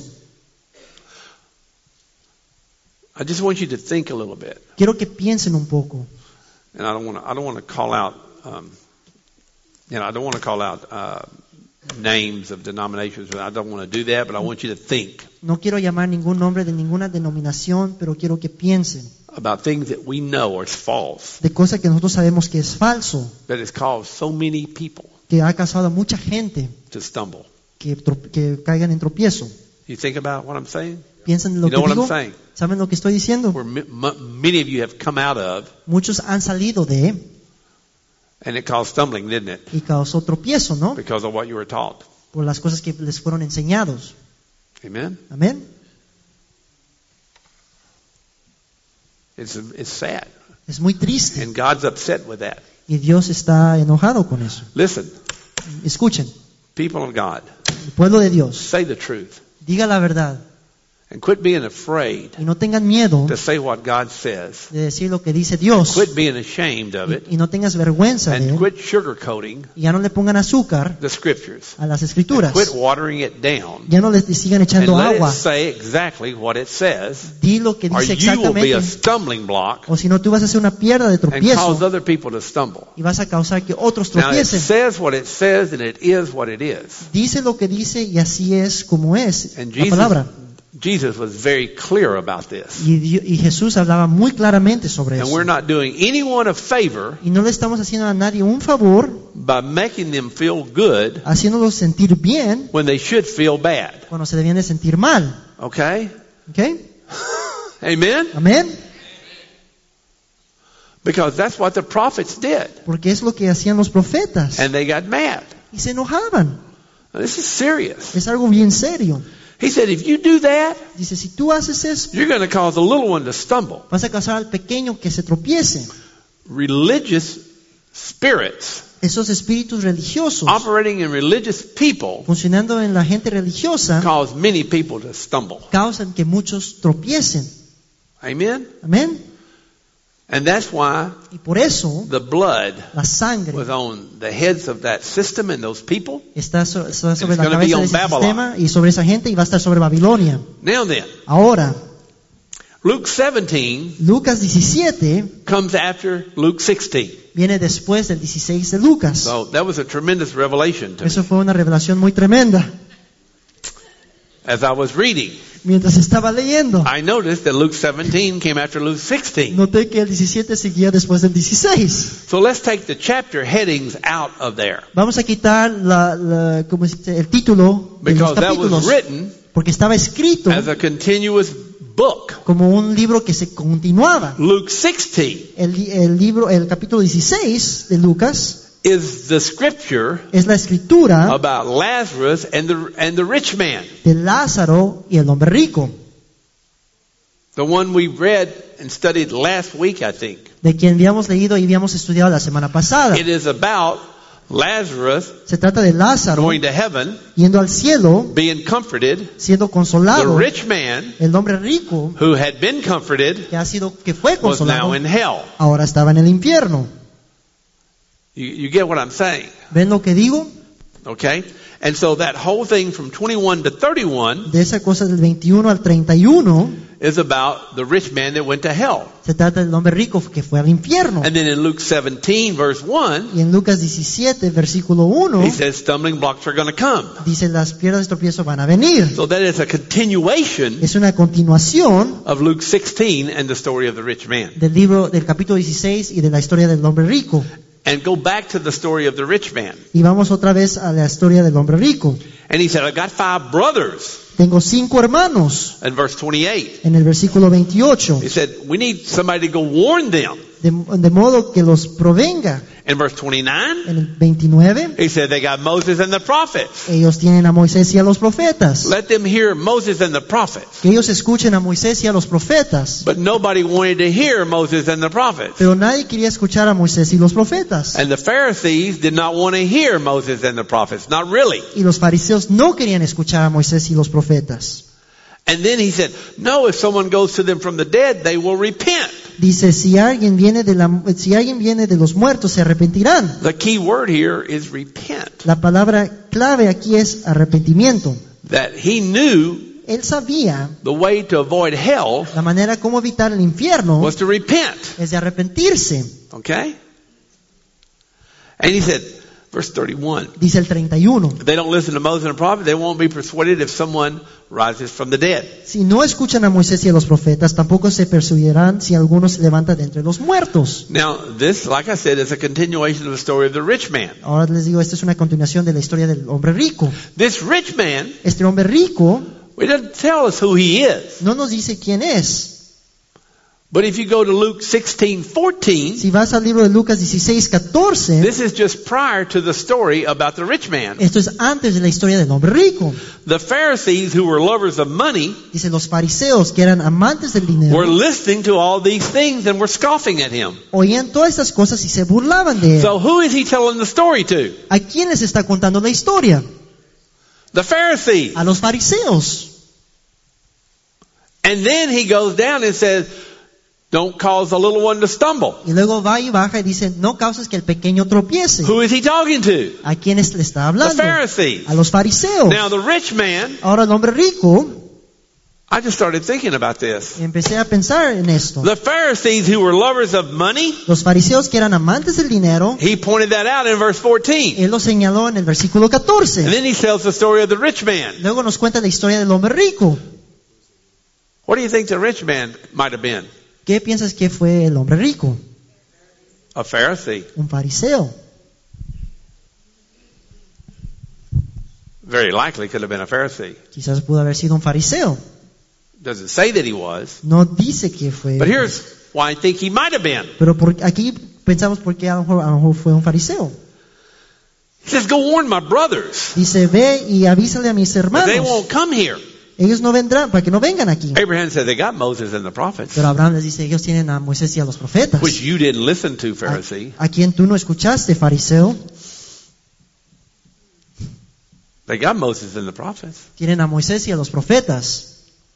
I just want you to think a little bit. Quiero que piensen un poco. And I don't want to, I don't want to call out, um, you know, I don't want to call out uh, names of denominations. I don't want to do that, but I want you to think No quiero llamar ningún nombre de ninguna denominación, pero quiero que piensen about things that we know are false, de cosas que nosotros sabemos que es falso, that has caused so many people que ha causado a mucha gente to stumble. que, tro- que caigan en tropiezo. You think about what I'm saying? Piensen en lo You know que what I'm digo. saying? ¿Saben lo que estoy diciendo? Where m- m- many of you have come out of, Muchos han salido de and it caused stumbling, didn't it? y causó tropiezo, ¿no? Because of what you were taught. Por las cosas que les fueron enseñados. Amen? Amén. It's, it's sad. Es muy triste And God's upset with that. y Dios está enojado con eso. Listen, Escuchen, people of God, el pueblo de Dios, say the truth. diga la verdad And quit being afraid y no tengan miedo to say what God says. de decir lo que dice Dios Quit being ashamed of it. y, y no tengas vergüenza de And él quit sugarcoating y ya no le pongan azúcar the scriptures. a las escrituras, Quit watering it down. ya no le sigan And echando let it agua. say exactly what it says. Di lo que Or dice you will be a exactamente, stumbling block o si no tú vas a hacer una piedra de and cause tropiezo other people to stumble. y vas a causar que otros Now it tropiecen. says what it says and it is what it is. Dice lo que dice y así es como es And la Jesus, palabra. Jesus was very clear about this. Y, Di- y Jesús hablaba muy claramente sobre And eso. we're not doing anyone a favor Y no le estamos haciendo a nadie un favor, by making them feel good haciéndolos sentir bien when they should feel bad. cuando se debían de sentir mal. Okay? ¿Ok? Amen? Amén. Because that's what the prophets did. Porque es lo que hacían los profetas. And they got mad. Y se enojaban. Now, this is serious. Es algo bien serio. He said, if you do that, Dice, si tú haces eso, you're going to cause a little one to stumble. vas a causar al pequeño que se tropiece. Religious spirits Esos espíritus religiosos operating in religious people funcionando en la gente religiosa cause many people to stumble. causan que muchos tropiecen. Amen? Amén. And that's why Y por eso the blood la sangre was on the heads of that system and those people. está, so- está sobre it's la gonna be cabeza on de ese Babylon. sistema y sobre esa gente y va a estar sobre Babilonia. Now then, Ahora, Luke seventeen Lucas diecisiete comes after Luke sixteen. viene después del dieciséis de Lucas. So that was a tremendous revelation to me Eso fue una revelación muy tremenda. as I was reading. Mientras estaba leyendo, I noticed that Luke seventeen came after Luke sixteen. noté que el diecisiete seguía después del dieciséis. So let's take the chapter headings out of there. Vamos a quitar la, la- ¿cómo se dice? el título de los Because that was capítulos, written porque estaba escrito as a continuous book. como un libro que se continuaba. Luke sixteen El, li- el libro, el capítulo dieciséis de Lucas is the scripture es la escritura about Lazarus and the and the rich man. de Lázaro y el hombre rico, The one we read and studied last week, I think. de quien habíamos leído y habíamos estudiado la semana pasada. It is about Lazarus Se trata de Lázaro going to heaven, yendo al cielo, being comforted, siendo the consolado. rich man El hombre rico who had been comforted que ha sido que fue was now consolado in hell. ahora estaba en el infierno. You, you get what I'm saying? ¿Ven lo que digo? Okay? And so that whole thing from twenty-one to thirty-one De esa cosa del veintiuno al treinta y uno is about the rich man that went to hell. se trata del hombre rico que fue al infierno. And then in Luke seventeen verse one, Y en Lucas diecisiete versículo uno he says stumbling blocks are going to come. dice las piedras de tropiezo van a venir. So that is a continuation Es una continuación of Luke sixteen and the story of the rich man. del libro del capítulo dieciséis y de la historia del hombre rico. And go back to the story of the rich man. Y vamos otra vez a la historia del hombre rico. And he said, I got five brothers. Tengo cinco hermanos. In verse twenty-eight, En el versículo veintiocho he said, we need somebody to go warn them. de, de modo que los provenga. In verse twenty-nine, En el veintinueve, he said they got Moses and the prophets. ellos tienen a Moisés y a los profetas. Let them hear Moses and the prophets. Que ellos escuchen a Moisés y a los profetas. But nobody wanted to hear Moses and the prophets. Pero nadie quería escuchar a Moisés y los profetas. And the Pharisees did not want to hear Moses and the prophets. Not really. Y los fariseos no querían escuchar a Moisés y los profetas. And then he said, no, if someone goes to them from the dead, they will repent. Dice, si alguien viene de la, si alguien viene de los muertos, se arrepentirán. The key word here is repent. La palabra clave aquí es arrepentimiento. That he knew Él sabía the way to avoid hell la manera como evitar el infierno was to repent. es de arrepentirse. Okay? And he said, verse thirty-one, Dice el treinta y uno. if they don't listen to Moses and the prophet, they won't be persuaded if someone rises from the dead. Si no escuchan a Moisés y a los profetas, tampoco se persuadirán si alguno se levanta de entre los muertos. Now, this, like I said, is a continuation of the story of the rich man. Ahora les digo, esta es una continuación de la historia del hombre rico. This rich man, Este hombre rico it doesn't tell us who he is. no nos dice quién es. But if you go to Luke sixteen fourteen, Si vas al libro de Lucas dieciséis catorce, this is just prior to the story about the rich man. esto es antes de la historia del hombre rico. The Pharisees, who were lovers of money, Dice, los fariseos, que eran amantes del dinero, were listening to all these things and were scoffing at him. oían todas estas cosas y se burlaban de él. So who is he telling the story to? ¿A quién les está contando la historia? The Pharisees. A los fariseos. And then he goes down and says, don't cause the little one to stumble. Y luego va y baja y dice, no causes que el pequeño tropiece. Who is he talking to? ¿A quiénes le está The hablando? Pharisees. A los fariseos. Now the rich man, Ahora el hombre rico, I just started thinking about this. empecé a pensar en esto. The Pharisees, who were lovers of money, Los fariseos que eran amantes del dinero, he pointed that out in verse fourteen. él lo señaló en el versículo And catorce. then he tells the story of the rich man. Luego nos cuenta la historia del hombre rico. What do you think the rich man might have been? ¿Qué piensas que fue el hombre rico? A Pharisee. Un fariseo. Very likely could have been a Pharisee. Quizás pudo haber sido un fariseo. Doesn't say that he was. No dice que fue. But here's why I think he might have been. Pero por, aquí pensamos por qué a lo mejor, a lo mejor fue un fariseo. He says, go warn my brothers. Dice, ve y avísale a mis But they hermanos. won't come here. Ellos no vendrán, para que no vengan aquí. Abraham said they got Moses and the prophets, Pero Abraham les dice, ellos tienen a Moisés y a los profetas. which you didn't listen to, Pharisee. A, a quien tú no escuchaste, fariseo. They got Moses and the prophets. Tienen a Moisés y a los profetas.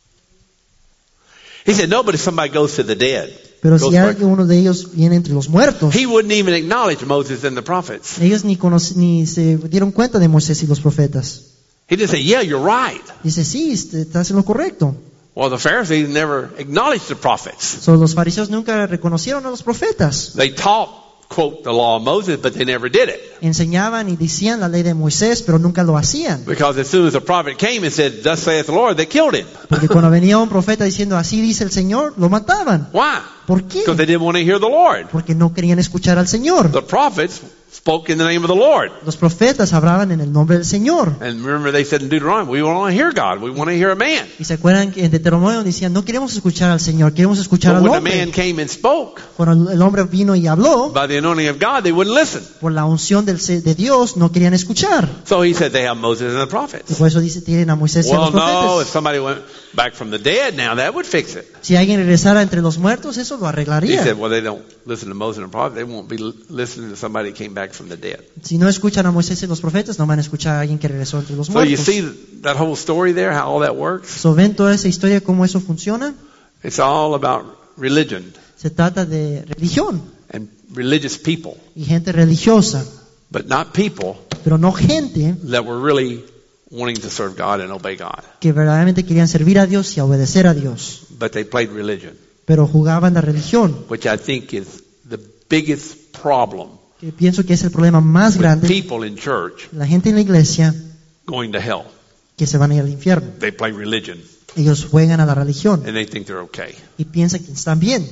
He said, no, but if somebody goes to the dead, Pero goes si back, alguno de ellos viene entre los muertos, he wouldn't even acknowledge Moses and the prophets. ellos ni, conoc- ni se dieron cuenta de Moisés y los profetas. He just said, yeah, you're right. Dice, sí, este, estás en lo correcto. Well, the Pharisees never acknowledged the prophets. So, los fariseos nunca reconocieron a los profetas. They taught, quote, the law of Moses, but they never did it. Enseñaban y decían la ley de Moisés, pero nunca lo hacían. Because as soon as a prophet came and said, thus saith the Lord, they killed him. Porque cuando venía un profeta diciendo, así dice el Señor, lo mataban. Why? ¿Por qué? Because they didn't want to hear the Lord. Porque no querían escuchar al Señor. The prophets spoke in the name of the Lord. Los profetas hablaban en el nombre del Señor. And remember they said in Deuteronomy, we don't want to hear God, we want to hear a man. Y se acuerdan que en Deuteronomio decían, no queremos escuchar al Señor, queremos escuchar But al when the man hombre. came and spoke, Cuando el hombre vino y habló, by the anointing of God, they wouldn't listen. por la unción del, se- de Dios, no querían escuchar. So he said they have Moses and the Y prophets. por eso dice, tienen a Moisés y a Well, los no, if profetas. somebody went back from the dead now, that would fix it. Si alguien regresara entre los muertos, eso lo He arreglaría. said, well, they don't listen to Moses and the prophets. They won't be li- listening to somebody that came back from the dead. Si no escuchan a Moisés y los profetas, no van a escuchar a alguien que regresó entre los So you muertos. see that whole story there, how all that works? So, ¿ven toda esa historia, cómo eso funciona? It's all about religion Se trata de religión and religious people, y gente religiosa, but not people pero no gente that were really wanting to serve God and obey God. que verdaderamente querían servir a Dios y obedecer a Dios, But they played religion, pero jugaban la religión, which I think is the biggest problem. que pienso que es el problema más With grande. people in church La gente en la iglesia going to hell. que se van a ir al infierno. They play religion Ellos juegan a la religión and they think they're okay. y piensan que están bien.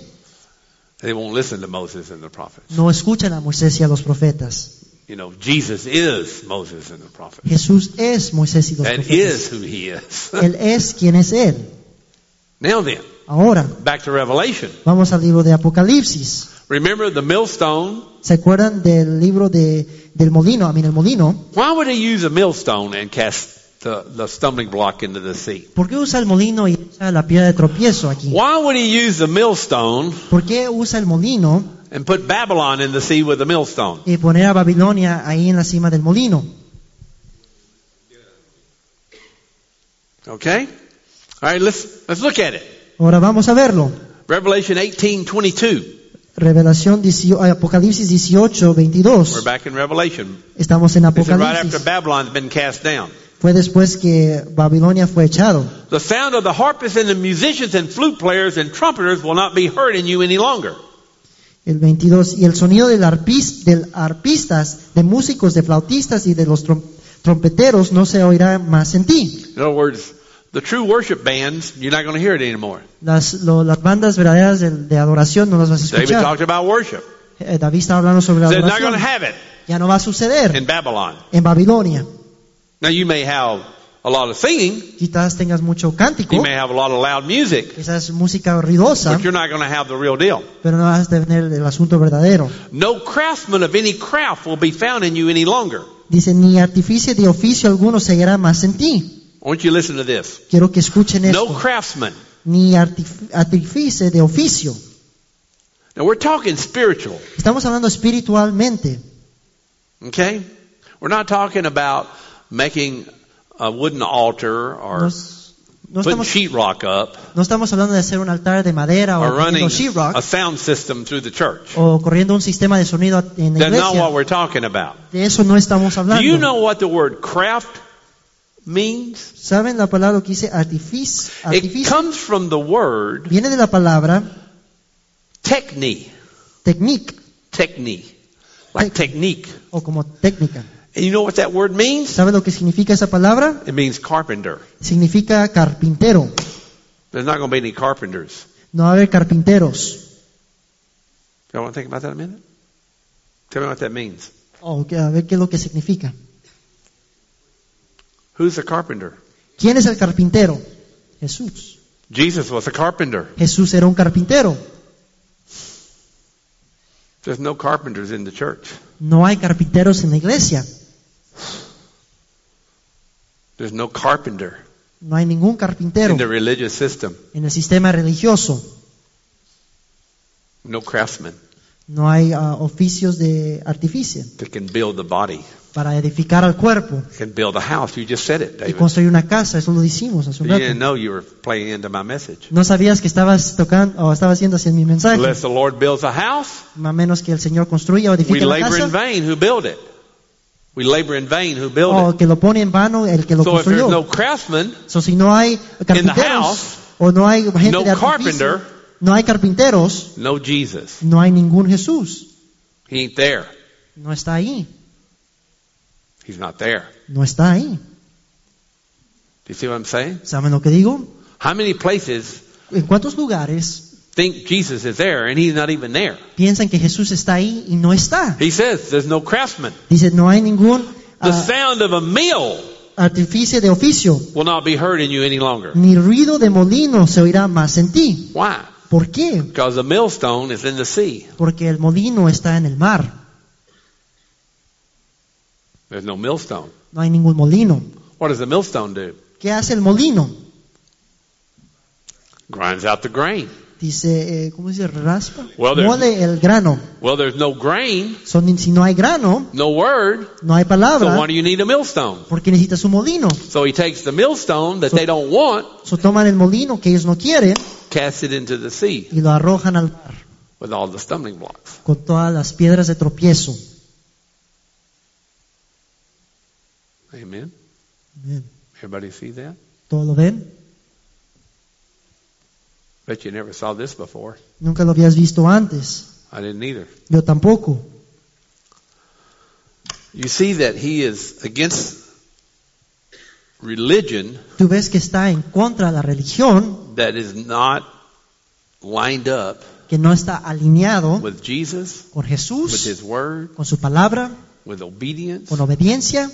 They won't listen to Moses and the prophets. No escuchan a Moisés y a los profetas. You know, Jesus is Moses and the prophets. Jesús es Moisés y los That profetas. is who he is. Él es quien es Él. Now then, Ahora, back to Revelation. vamos al libro de Apocalipsis. Remember the millstone? ¿Se acuerdan del libro de, del molino? A mí, el molino. Why would he use a millstone and cast the, the stumbling block into the sea? ¿Por qué usa el molino y usa la piedra de tropiezo aquí? Why would he use the millstone ¿Por qué usa el molino and put Babylon in the sea with the millstone? y poner a Babilonia ahí en la cima del molino? Okay? All right, let's, let's look at it. Ahora vamos a verlo. Revelation eighteen twenty-two. Revelación dieciocho, Apocalipsis dieciocho, We're veintidós. back in Revelation. Estamos en This is right after Apocalipsis. Babylon's been cast down. Fue después que Babilonia fue echado. The sound of the harpists and the musicians and flute players and trumpeters will not be heard in you any longer. El veintidós. Y el sonido del, arpis, del arpistas, de músicos, de flautistas y de los trom- trompeteros no se oirá más en ti. In other words, the true worship bands, you're not going to hear it anymore. Las, lo- las bandas verdaderas de, de adoración no las vas a David escuchar. talked about worship. Eh, David está hablando sobre la Said not going adoración. to have it Ya no va a suceder in Babylon. en Babilonia. Now you may have a lot of singing, Quizás tengas mucho cántico, you may have a lot of loud music, quizás música ruidosa, but you're not going to have the real deal. pero no vas a tener el asunto verdadero. No craftsman of any craft will be found in you any longer. Dice, ni artificio de oficio alguno se hallará más en ti. I want you to listen to this. Quiero que escuchen No esto. craftsman. Ni artif- artificio de oficio. Now we're talking spiritual, Estamos hablando espiritualmente. okay? We're not talking about making a wooden altar or Nos- no, putting estamos, sheetrock up no estamos hablando de hacer un altar de madera o or running poniendo sheetrock a sound system through the church. o corriendo un sistema de sonido en la That's not what iglesia. we're talking about. De eso no estamos Do hablando. you know what the word craft means? ¿Saben la palabra que dice artificio? It Artificio comes from the word viene de la palabra techni, technique techni, like technique. o como técnica. And you know what that word means? ¿Saben lo que significa esa palabra? It means carpenter. Significa carpintero. There's not going to be any carpenters. No va a haber carpinteros. Y'all want to think about that a minute? Tell me what that means. Oh, que- a ver qué es lo que significa. Who's a carpenter? ¿Quién es el carpintero? Jesús. Jesus was a carpenter. Jesús era un carpintero. There's no carpenters in the church. No hay carpinteros en la iglesia. There's no carpenter No hay ningún carpintero in the religious system. en el sistema religioso. No craftsman No hay ah, oficios de artificio that can build the body, para edificar al cuerpo can build a house. You just said it, y David. construir una casa. Eso lo hicimos hace un You rato. didn't know you were playing into my message. No sabías que estabas tocando o estabas haciendo hacia mi mensaje. Unless the Lord builds a house, A menos que el Señor construya o we edifique la labor in casa. vain who build it. We labor in vain who build O it. que lo pone en vano el que lo So if there's construyó. no craftsman, So, si no hay carpinteros house, o no hay gente no de artificio, carpenter, no hay carpinteros, no Jesus. no hay ningún Jesús. He ain't there. No está ahí. He's not there. No está ahí. Do you see what I'm saying? ¿Saben lo que digo? How many places ¿En cuántos lugares think Jesus is there and he's not even there? piensan que Jesús está ahí y no está? He says there's no craftsman. Dice, no hay ningún The ah, sound of a mill artificio de oficio, will not be heard in you any longer. ni ruido de molino se oirá más en ti. Why? ¿Por qué? Because the millstone is in the sea. Porque el molino está en el mar. There's no millstone. No hay ningún molino. What does the millstone do? ¿Qué hace el molino? Grinds out the grain. Dice, eh, ¿cómo dice? Raspa. Well, there's- Mole el grano. Well, there's no grain, Son, si no hay grano, no word, no hay so palabra. why do you need a millstone? ¿Por qué necesitas un molino? So he takes the millstone that they don't want, So, toman el molino que ellos no quieren casts it into the sea y lo arrojan al mar with all the stumbling blocks. con todas las piedras de tropiezo. Amen. Bien. Everybody see that? ¿Todo lo ven? Bet you never saw this before. Nunca lo habías visto antes. I didn't either. Yo tampoco. You see that he is against religion Tú ves que está en contra de la religión, that is not lined up que no está alineado with Jesus, con with Jesús, his word, con su palabra, with obedience, con obediencia,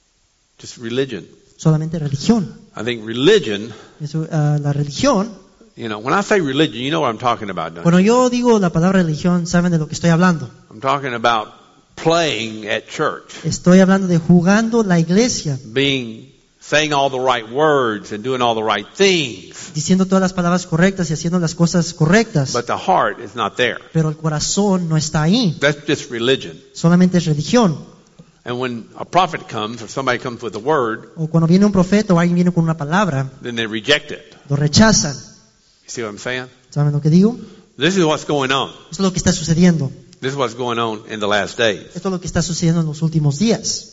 just religion. solamente religión. I think religion Eso, ah, la religión You know, when I say religion, you know what I'm talking about, don't you? Cuando yo digo la palabra religión, saben de lo que estoy hablando. I'm talking about playing at church, Estoy hablando de jugando la iglesia, being, saying all the right words and doing all the right things, diciendo todas las palabras correctas y haciendo las cosas correctas, but the heart is not there. pero el corazón no está ahí. That's just religion. Solamente es religión. And when a prophet comes or somebody comes with a word, O cuando viene un profeta o alguien viene con una palabra, then they reject it. lo rechazan. You see what I'm saying? ¿Saben lo que digo? This is what's going on. Esto es lo que está sucediendo. This is what's going on in the last days. Esto es lo que está sucediendo en los últimos días.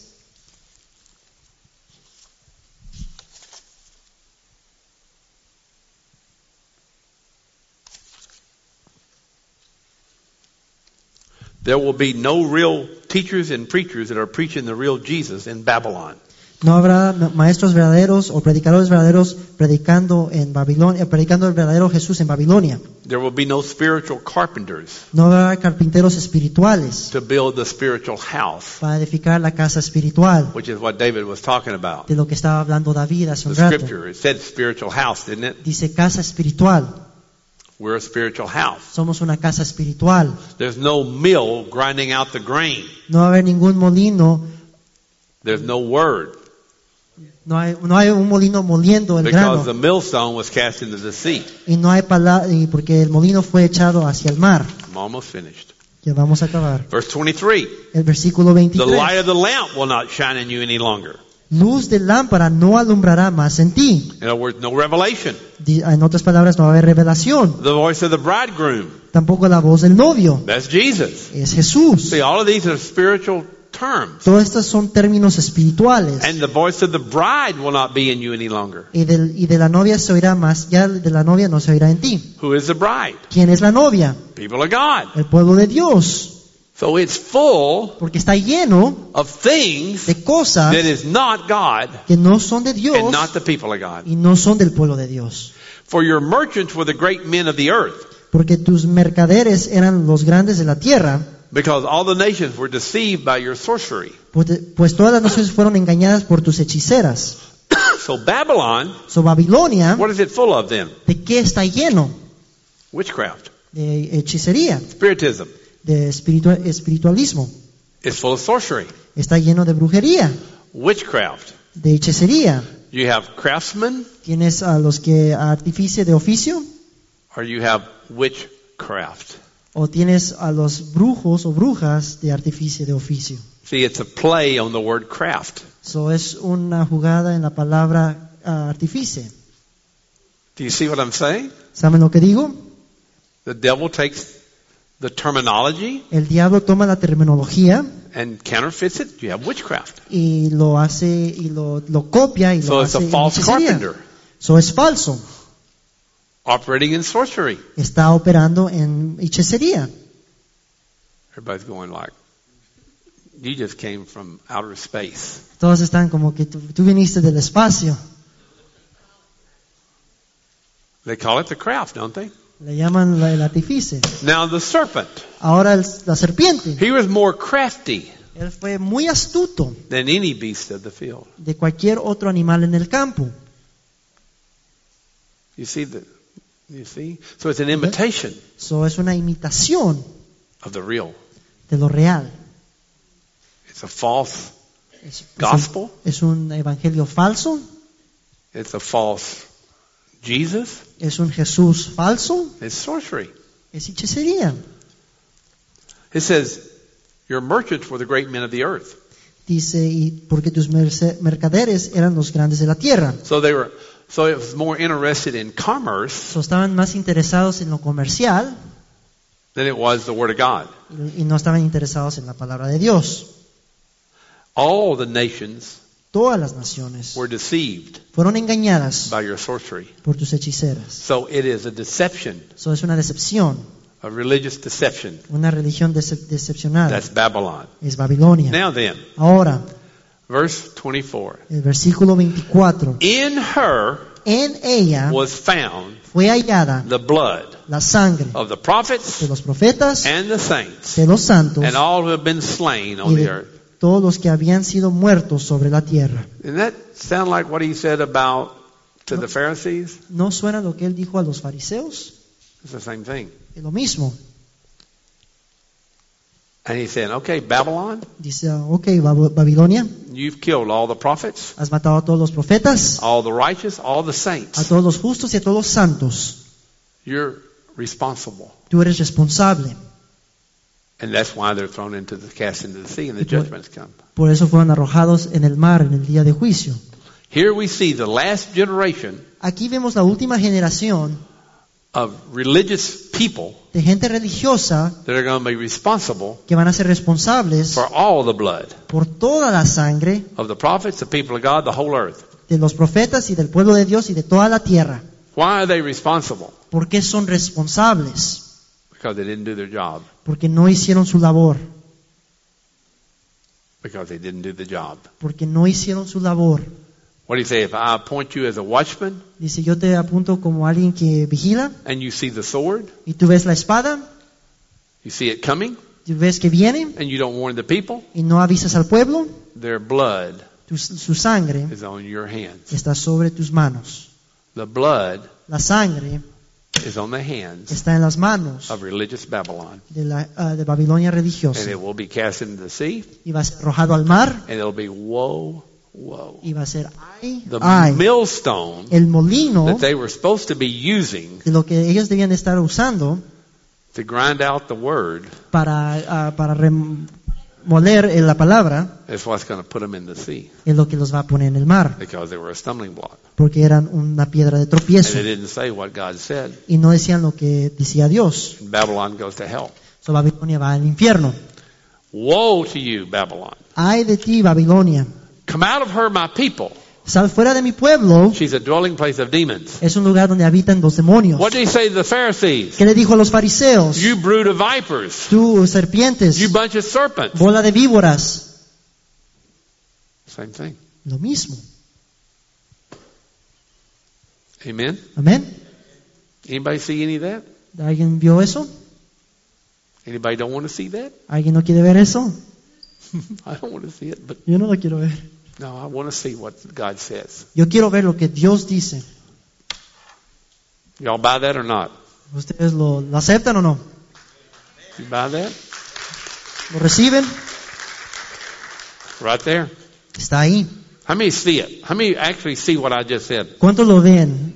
There will be no real teachers and preachers that are preaching the real Jesus in Babylon. No habrá maestros verdaderos o predicadores verdaderos predicando en Babilonia, predicando el verdadero Jesús en Babilonia. There will be no spiritual carpenters No habrá carpinteros espirituales to build the spiritual house, para edificar la casa espiritual, which is what David was talking about. de lo que estaba hablando David hace The un rato. scripture, it said spiritual house, didn't it? Dice casa espiritual. We're a spiritual house. Somos una casa espiritual. There's no mill grinding out the grain. No va a haber ningún molino, There's no word, no hay, no hay un molino moliendo el because the grano. millstone was cast into the sea. Y no hay palabra, porque el molino fue echado hacia el mar. I'm almost finished. Ya vamos a acabar. Verse twenty-three. El versículo The veintitrés. light of the lamp will not shine in you any longer. Luz de lámpara no alumbrará más en ti. In other words, no revelation. Di- En otras palabras, no va a haber revelación. The voice of the bridegroom. Tampoco la voz del novio. That's Jesus. Es Jesús. See, all of these are spiritual terms. Todos estos son términos espirituales. And the voice of the bride will not be in you any longer. Y, del- y de la novia se oirá más, ya de la novia no se oirá en ti. Who is the bride? ¿Quién es la novia? People of God. El pueblo de Dios. So it's full Porque está lleno of things de cosas that is not God que no son de Dios and not the people of God. y no son del pueblo de Dios. For your merchants were the great men of the earth, Porque tus mercaderes eran los grandes de la tierra, because all the nations were deceived by your sorcery. pues, pues todas las naciones fueron engañadas por tus hechiceras. So Babylon, So Babilonia, what is it full of then? ¿de qué está lleno? Witchcraft, De hechicería, spiritism. de espiritua- espiritualismo. It's full of sorcery, Está lleno de brujería, witchcraft. de hechicería. You have craftsmen, Tienes a los que artificio de oficio, or you have witchcraft. o tienes a los brujos o brujas de artificio de oficio. See, it's a play on the word craft. So es una jugada en la palabra ah, artificio. Do you see what I'm saying? ¿Saben lo que digo? The devil takes the terminology El diablo toma la terminología and counterfeits it. You have witchcraft. y lo hace y lo, lo copia y So lo it's a hace en false hechicería. carpenter So es falso. operating in sorcery. Está operando en hechicería. Everybody's going like, you just came from outer space. Todos están como que tú, tú viniste del espacio. They call it the craft, don't they? Le llaman la- el artificio. Now the serpent, Ahora el- la serpiente. he was more crafty Él fue muy astuto than any beast of the field. de cualquier otro animal en el campo. You see the, you see? So it's an imitation So es una imitación of the real. de lo real. It's a false Es, es un, gospel. es un evangelio falso. It's a false Jesus. Es un Jesús falso. It's sorcery. Es hechicería. It says, your merchants were the great men of the earth. Dice, y porque tus merce- mercaderes eran los grandes de la tierra. So they were, so it was more interested in commerce So, estaban más interesados en lo comercial than it was the word of God. y y no estaban interesados en la palabra de Dios. All the nations Todas las naciones were deceived fueron engañadas by your sorcery. por tus hechiceras. So it is a deception, So, es una decepción, a religious deception. una religión dece- decepcionada. That's Babylon. Es Babilonia. Now then, Ahora, verse twenty-four. el versículo veinticuatro. In her En ella was found fue hallada the blood la sangre of the de prophets los profetas, and the saints de los santos and all who have been slain y on the de earth. todos los que habían sido muertos sobre la tierra. Doesn't that sound like what he said about to No. the Pharisees? ¿No suena lo que él dijo a los fariseos? It's the same thing. Es lo mismo. And he said, okay, Babylon, Dice, ok, Bab- Babilonia, you've killed all the prophets, has matado a todos los profetas, all the righteous, all the a saints. todos los justos y a todos los santos. You're responsible. Tú eres responsable. And that's why they're thrown into the, cast into the sea and the Y por- judgments come. Por eso fueron arrojados en el mar en el día de juicio. Here we see the last generation Aquí vemos la última generación of religious people de gente religiosa that are going to be responsible que van a ser responsables for all the blood por toda la sangre of the prophets, the people of God, the whole earth. de los profetas y del pueblo de Dios y de toda la tierra. Why are they responsible? ¿Por qué son responsables? Because they didn't do their job. Porque no hicieron su labor. Because they didn't do the job. Porque no hicieron su labor. What do you say? If I appoint you as a watchman Dice, yo te apunto como alguien que vigila and you see the sword, y tú ves la espada, you see it coming, tú ves que viene and you don't warn the people, y no avisas al pueblo, their blood tu- su sangre is on your hands. está sobre tus manos. The blood La sangre is on the hands está en las manos of religious Babylon. de, la, ah, de Babilonia And religiosa. it will be cast into the sea, Y va a ser arrojado al mar and it'll be woe, woe. y va a ser ay, The ay. millstone El molino that they were supposed to be using de lo que ellos debían estar usando to grind out the word para, ah, para remoler en la palabra is what's going to put them in the sea, es lo que los va a poner en el mar, because they were a stumbling block. porque eran una piedra de And tropiezo they didn't say what God said. y no decían lo que decía Dios. Babylon goes to hell. So Babilonia va al infierno. Woe to you, Babylon. Ay de ti, Babilonia. Come out of her, my people. Sal fuera de mi pueblo. She's a dwelling place of demons. Es un lugar donde habitan los demonios. What did he say to the Pharisees? ¿Qué le dijo a los fariseos? You brood of vipers. Tú, serpientes, You bunch of serpents. bola de víboras. Same thing. Lo mismo. Amen. Amén. Anybody see any of that? ¿Alguien vio eso? Anybody don't want to see that? ¿Alguien no quiere ver eso? I don't want to see it, but Yo no lo quiero ver. no, I want to see what God says. Yo quiero ver lo que Dios dice. Y'all buy that or not? ¿Ustedes lo, lo aceptan o no? You buy that? ¿Lo reciben? Right there. Está ahí. How many see it? How many actually see what I just said? ¿Cuántos lo ven?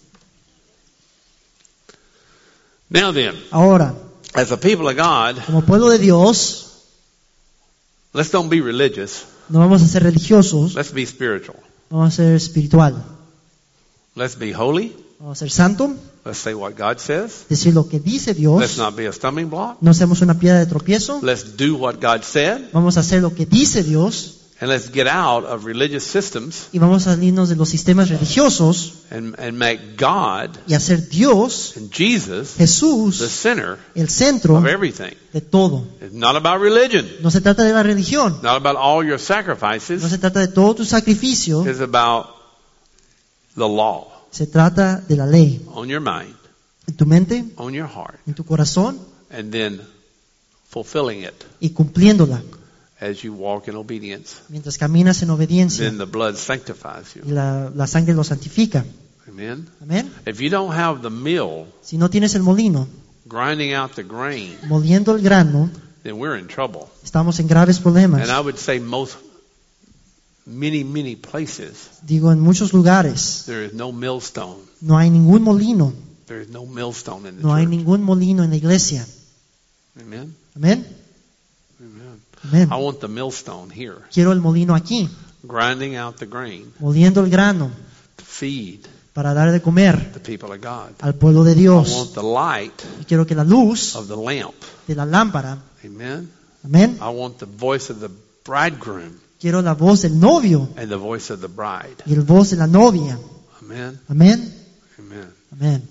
Now then, Ahora, as a people of God, como pueblo de Dios, let's don't be religious. no vamos a ser religiosos, Let's be spiritual. vamos a ser espiritual. Let's be holy. Vamos a ser santo, Let's say what God says. decir lo que dice Let's Dios. not be a stumbling block. No seamos una piedra de tropiezo. Let's do what God said. Vamos a hacer lo que dice Dios And let's get out of religious systems y vamos a salirnos de los sistemas religiosos and, and make God y hacer Dios, and Jesus the Jesús, center el centro of everything. de todo. It's not about religion. No se trata de la religión, Not about all your no sacrifices. se trata de todo tu sacrificio, It's about the law se trata de la ley. on your mind, En tu mente, on your heart, en tu corazón and then fulfilling it y cumpliéndola. as you walk in obedience. Mientras caminas en obediencia Then the blood sanctifies y you. la, la sangre lo santifica. Amen. Amén. If you don't have the mill Si no tienes el molino grinding out the grain, moliendo el grano, then we're in trouble. estamos en graves problemas. And I would say most, many, many places, Digo, en muchos lugares there is no millstone. no hay ningún molino, There is no millstone in the no hay church. ningún molino en la iglesia. Amen. Amén. Amen. Amén. I want the millstone here, Quiero el molino aquí, grinding out the grain moliendo el grano to feed para dar de comer the people of God. al pueblo de I Dios. want the light Y quiero que la luz of the lamp. de la lámpara, Amen. amén, I want the voice of the bridegroom quiero la voz del novio and the voice of the bride. y la voz de la novia. Amen. Amén. Amen. Amén.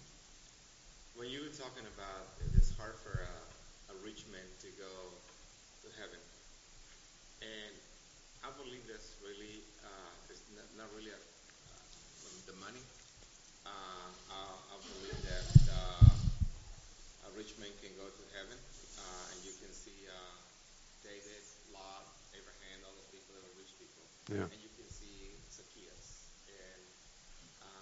When you were talking about it is hard for a, a rich man to go to heaven, and I believe that's really uh, it's not, not really a, uh, the money. Uh, I, I believe that uh, a rich man can go to heaven, uh, and you can see uh, David, Lot, Abraham, all those people that are rich people, Yeah. and you can see Zacchaeus, and uh,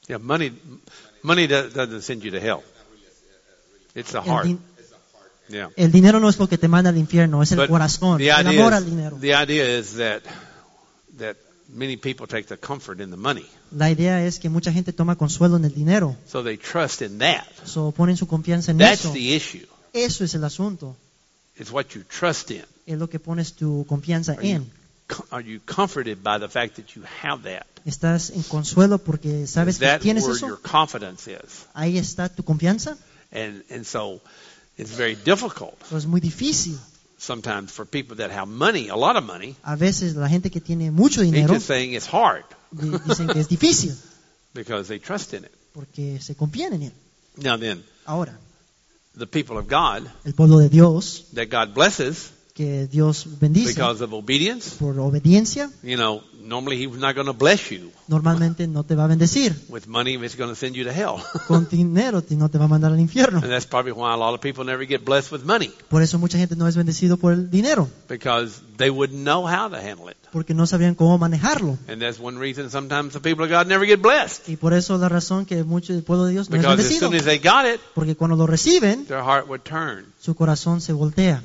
Yeah, money, money do- doesn't send you to hell. It's the El, heart. din- Yeah. el dinero no es lo que te manda al infierno, es el But corazón, the el idea amor is- al dinero. The idea is that that many people take the comfort in the money, La idea es que mucha gente toma consuelo en el dinero, so they trust in that. so ponen su confianza en That's eso. the issue. Eso es el asunto, It's what you trust in. es lo que pones tu confianza Are you, en. co- are you comforted by the fact that you have that? Estás en consuelo porque Is sabes que that tienes where eso. your confidence is? Ahí está tu confianza. And and so it's very difficult Pero es muy difícil. sometimes for people that have money, a lot of money. A veces la gente que tiene mucho He's dinero just saying it's hard di- dicen que es difícil because they trust in it. porque se confían en él. Now then, Ahora, the people of God el pueblo de Dios, that God blesses que Dios bendice because of obedience, por obediencia, you know, normally He's not going to bless you normalmente no te va a bendecir. with money. It's going to send you to hell. Con dinero te- no te va a mandar al infierno. And that's probably why a lot of people never get blessed with money, Por eso mucha gente no es bendecido por el dinero, because they wouldn't know how to handle it. porque no sabían cómo manejarlo. And that's one reason sometimes the people of God never get blessed, Y por eso la razón que mucho del pueblo de Dios no es because as bendecido. soon as they got it, Porque cuando lo reciben, their heart would turn. su corazón se voltea.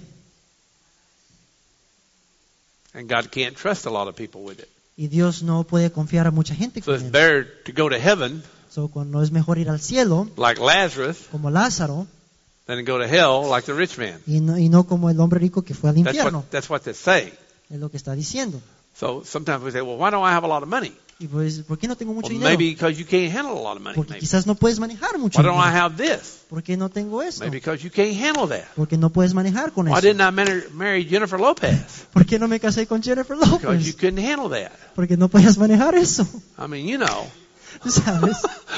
And God can't trust a lot of people with it. Y Dios no puede confiar a mucha gente So con it's él. better to go to heaven So, cuando es mejor ir al cielo, like Lazarus como Lázaro, than to go to hell like the rich man. y no, y no como el hombre rico que fue al That's infierno. what, that's what they say. Es lo que está diciendo. So sometimes we say, well, why don't I have a lot of money? Y pues, ¿por qué no tengo mucho Well, dinero? maybe because you can't handle a lot of money. Porque Maybe. quizás no puedes manejar mucho Why don't I dinero. have this? ¿Por qué no tengo esto? Maybe because you can't handle that. Porque no puedes manejar con Why eso. didn't I marry, marry Jennifer Lopez? ¿Por qué no me casé con Jennifer Because you Lopez? couldn't handle that. Porque no podías manejar eso. I mean, you know. ¿Tú sabes?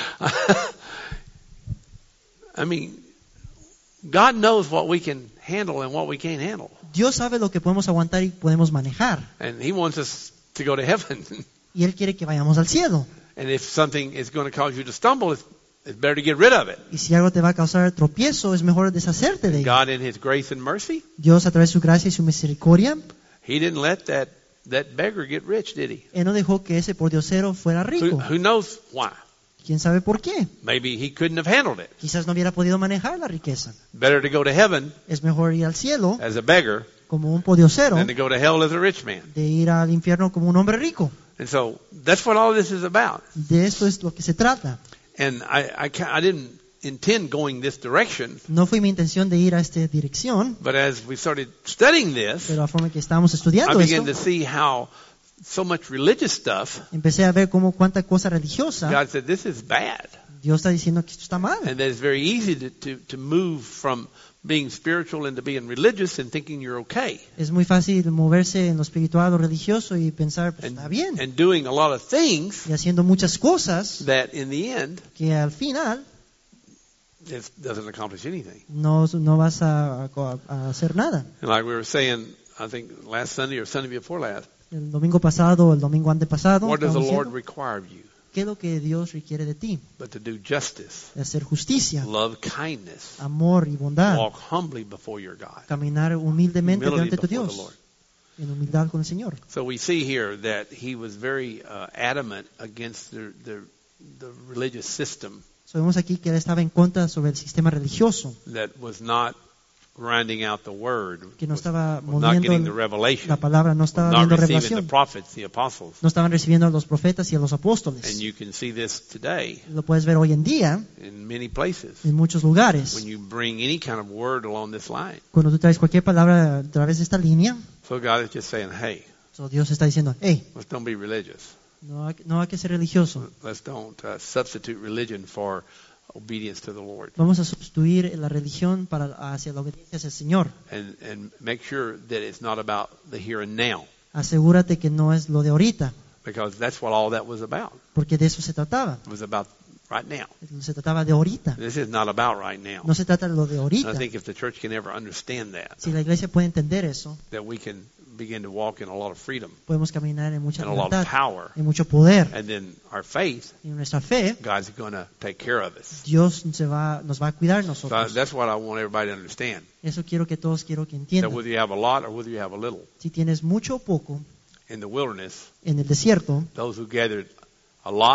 I mean, God knows what we can handle and what we can't handle. Dios sabe lo que podemos aguantar y podemos manejar. And He wants us to go to heaven. Y Él quiere que vayamos al cielo. And if something is going to cause you to stumble, it's, it's better to get rid of it. Y si algo te va a causar tropiezo, es mejor deshacerte de ello. God, in His grace and mercy, Dios, a través de su gracia y su misericordia, He didn't let that, that beggar get rich, did He? Él no dejó que ese pordiosero fuera Who, rico. who knows why? ¿Quién sabe por qué? Maybe he couldn't have handled it. Quizás no hubiera podido manejar la riqueza. Better to go to heaven Es mejor ir al cielo as a beggar como un pordiosero than to go to hell as a rich man. de ir al infierno como un hombre rico. And so that's what all this is about. De esto es lo que se trata. And I, I, ca- I didn't intend going this direction, No fue mi intención de ir a esta dirección, but as we started studying this, pero a forma que estábamos I estudiando began esto, to see how so much religious stuff, empecé a ver cómo cuánta cosa religiosa, God said, this is bad. Dios está diciendo que esto está mal. And that it's very easy to, to, to move from being spiritual into being religious and thinking you're okay. Es muy fácil moverse en lo espiritual o religioso y pensar, pues And, está bien. and doing a lot of things Y haciendo muchas cosas that in the end que al final it doesn't accomplish anything. no, no vas a, a- a hacer nada. And like we were saying, I think last Sunday or Sunday before last, El domingo pasado o el domingo antepasado, what does the estábamos Lord diciendo, require of you? ¿qué es lo que Dios requiere de ti? But to do justice, De hacer justicia, love kindness, amor y bondad, walk humbly before your God, caminar humildemente humility delante de tu before the Dios, Lord. en humildad con el Señor. So we see here that he was very uh, adamant against the, the, the religious system So, vemos aquí que él estaba en contra sobre el sistema religioso, that was not grinding out the word, que no estaba was not getting the moviendo revelation, la palabra, no estaba not viendo receiving the revelación, prophets, the apostles. no estaban recibiendo a los profetas y a los And apóstoles. you can see this today Lo puedes ver hoy en día in many places. en muchos lugares. When you bring any kind of word along this line. Cuando tú traes cualquier palabra a través de esta línea, So God is just saying, hey, so Dios está diciendo, hey, let's don't be religious. no hay, no hay que ser religioso. Let's don't uh, substitute religion for obedience to the Lord. Vamos a sustituir la religión para hacia la obediencia hacia el Señor. And, and make sure that it's not about the here and now. Asegúrate que no es lo de ahorita, Because that's what all that was about. porque de eso se trataba. It was about right now. Se trataba de ahorita. This is not about right now. No se trata de lo de And ahorita. I think if the church can ever understand that, Si la iglesia puede entender eso, that we can begin to walk in a lot of freedom podemos caminar en mucha and a lot of libertad, power. en mucho poder. And then our faith, Y nuestra fe, God's going to take care of us. Dios se va, nos va a cuidar So nosotros. that's what I want everybody to understand. Eso quiero que todos quiero que That entiendan. whether you have a lot or whether you have a little, Si tienes mucho o poco in the wilderness, en el desierto, those who gathered a lot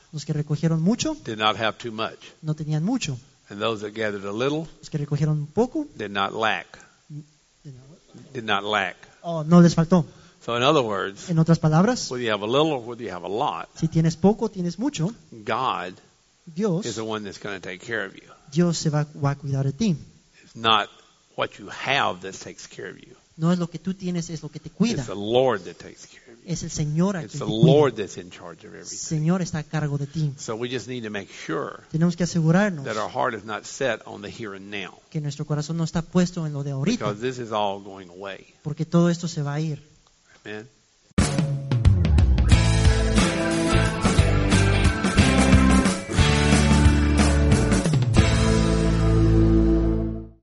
Los que recogieron mucho did not have too much. no tenían mucho. And those that gathered a little Los que recogieron poco did not lack. Did not lack. oh, no les faltó. So in other words, En otras palabras, whether you have a little or whether you have a lot, si tienes poco, tienes mucho, God Dios, is the one that's going to take care of you. Dios se va, va a cuidar de ti. It's not what you have that takes care of you. No es lo que tú tienes, es lo que te cuida. It's the Lord that takes care of you. Es el Señor a It's quien the te cuida. Lord that's in charge of El everything. Señor está a cargo de ti. So we just need to make sure Tenemos que asegurarnos that our heart is not set on the here and now, que nuestro corazón no está puesto en lo de ahorita, because this is all going away. porque todo esto se va a ir. Amen.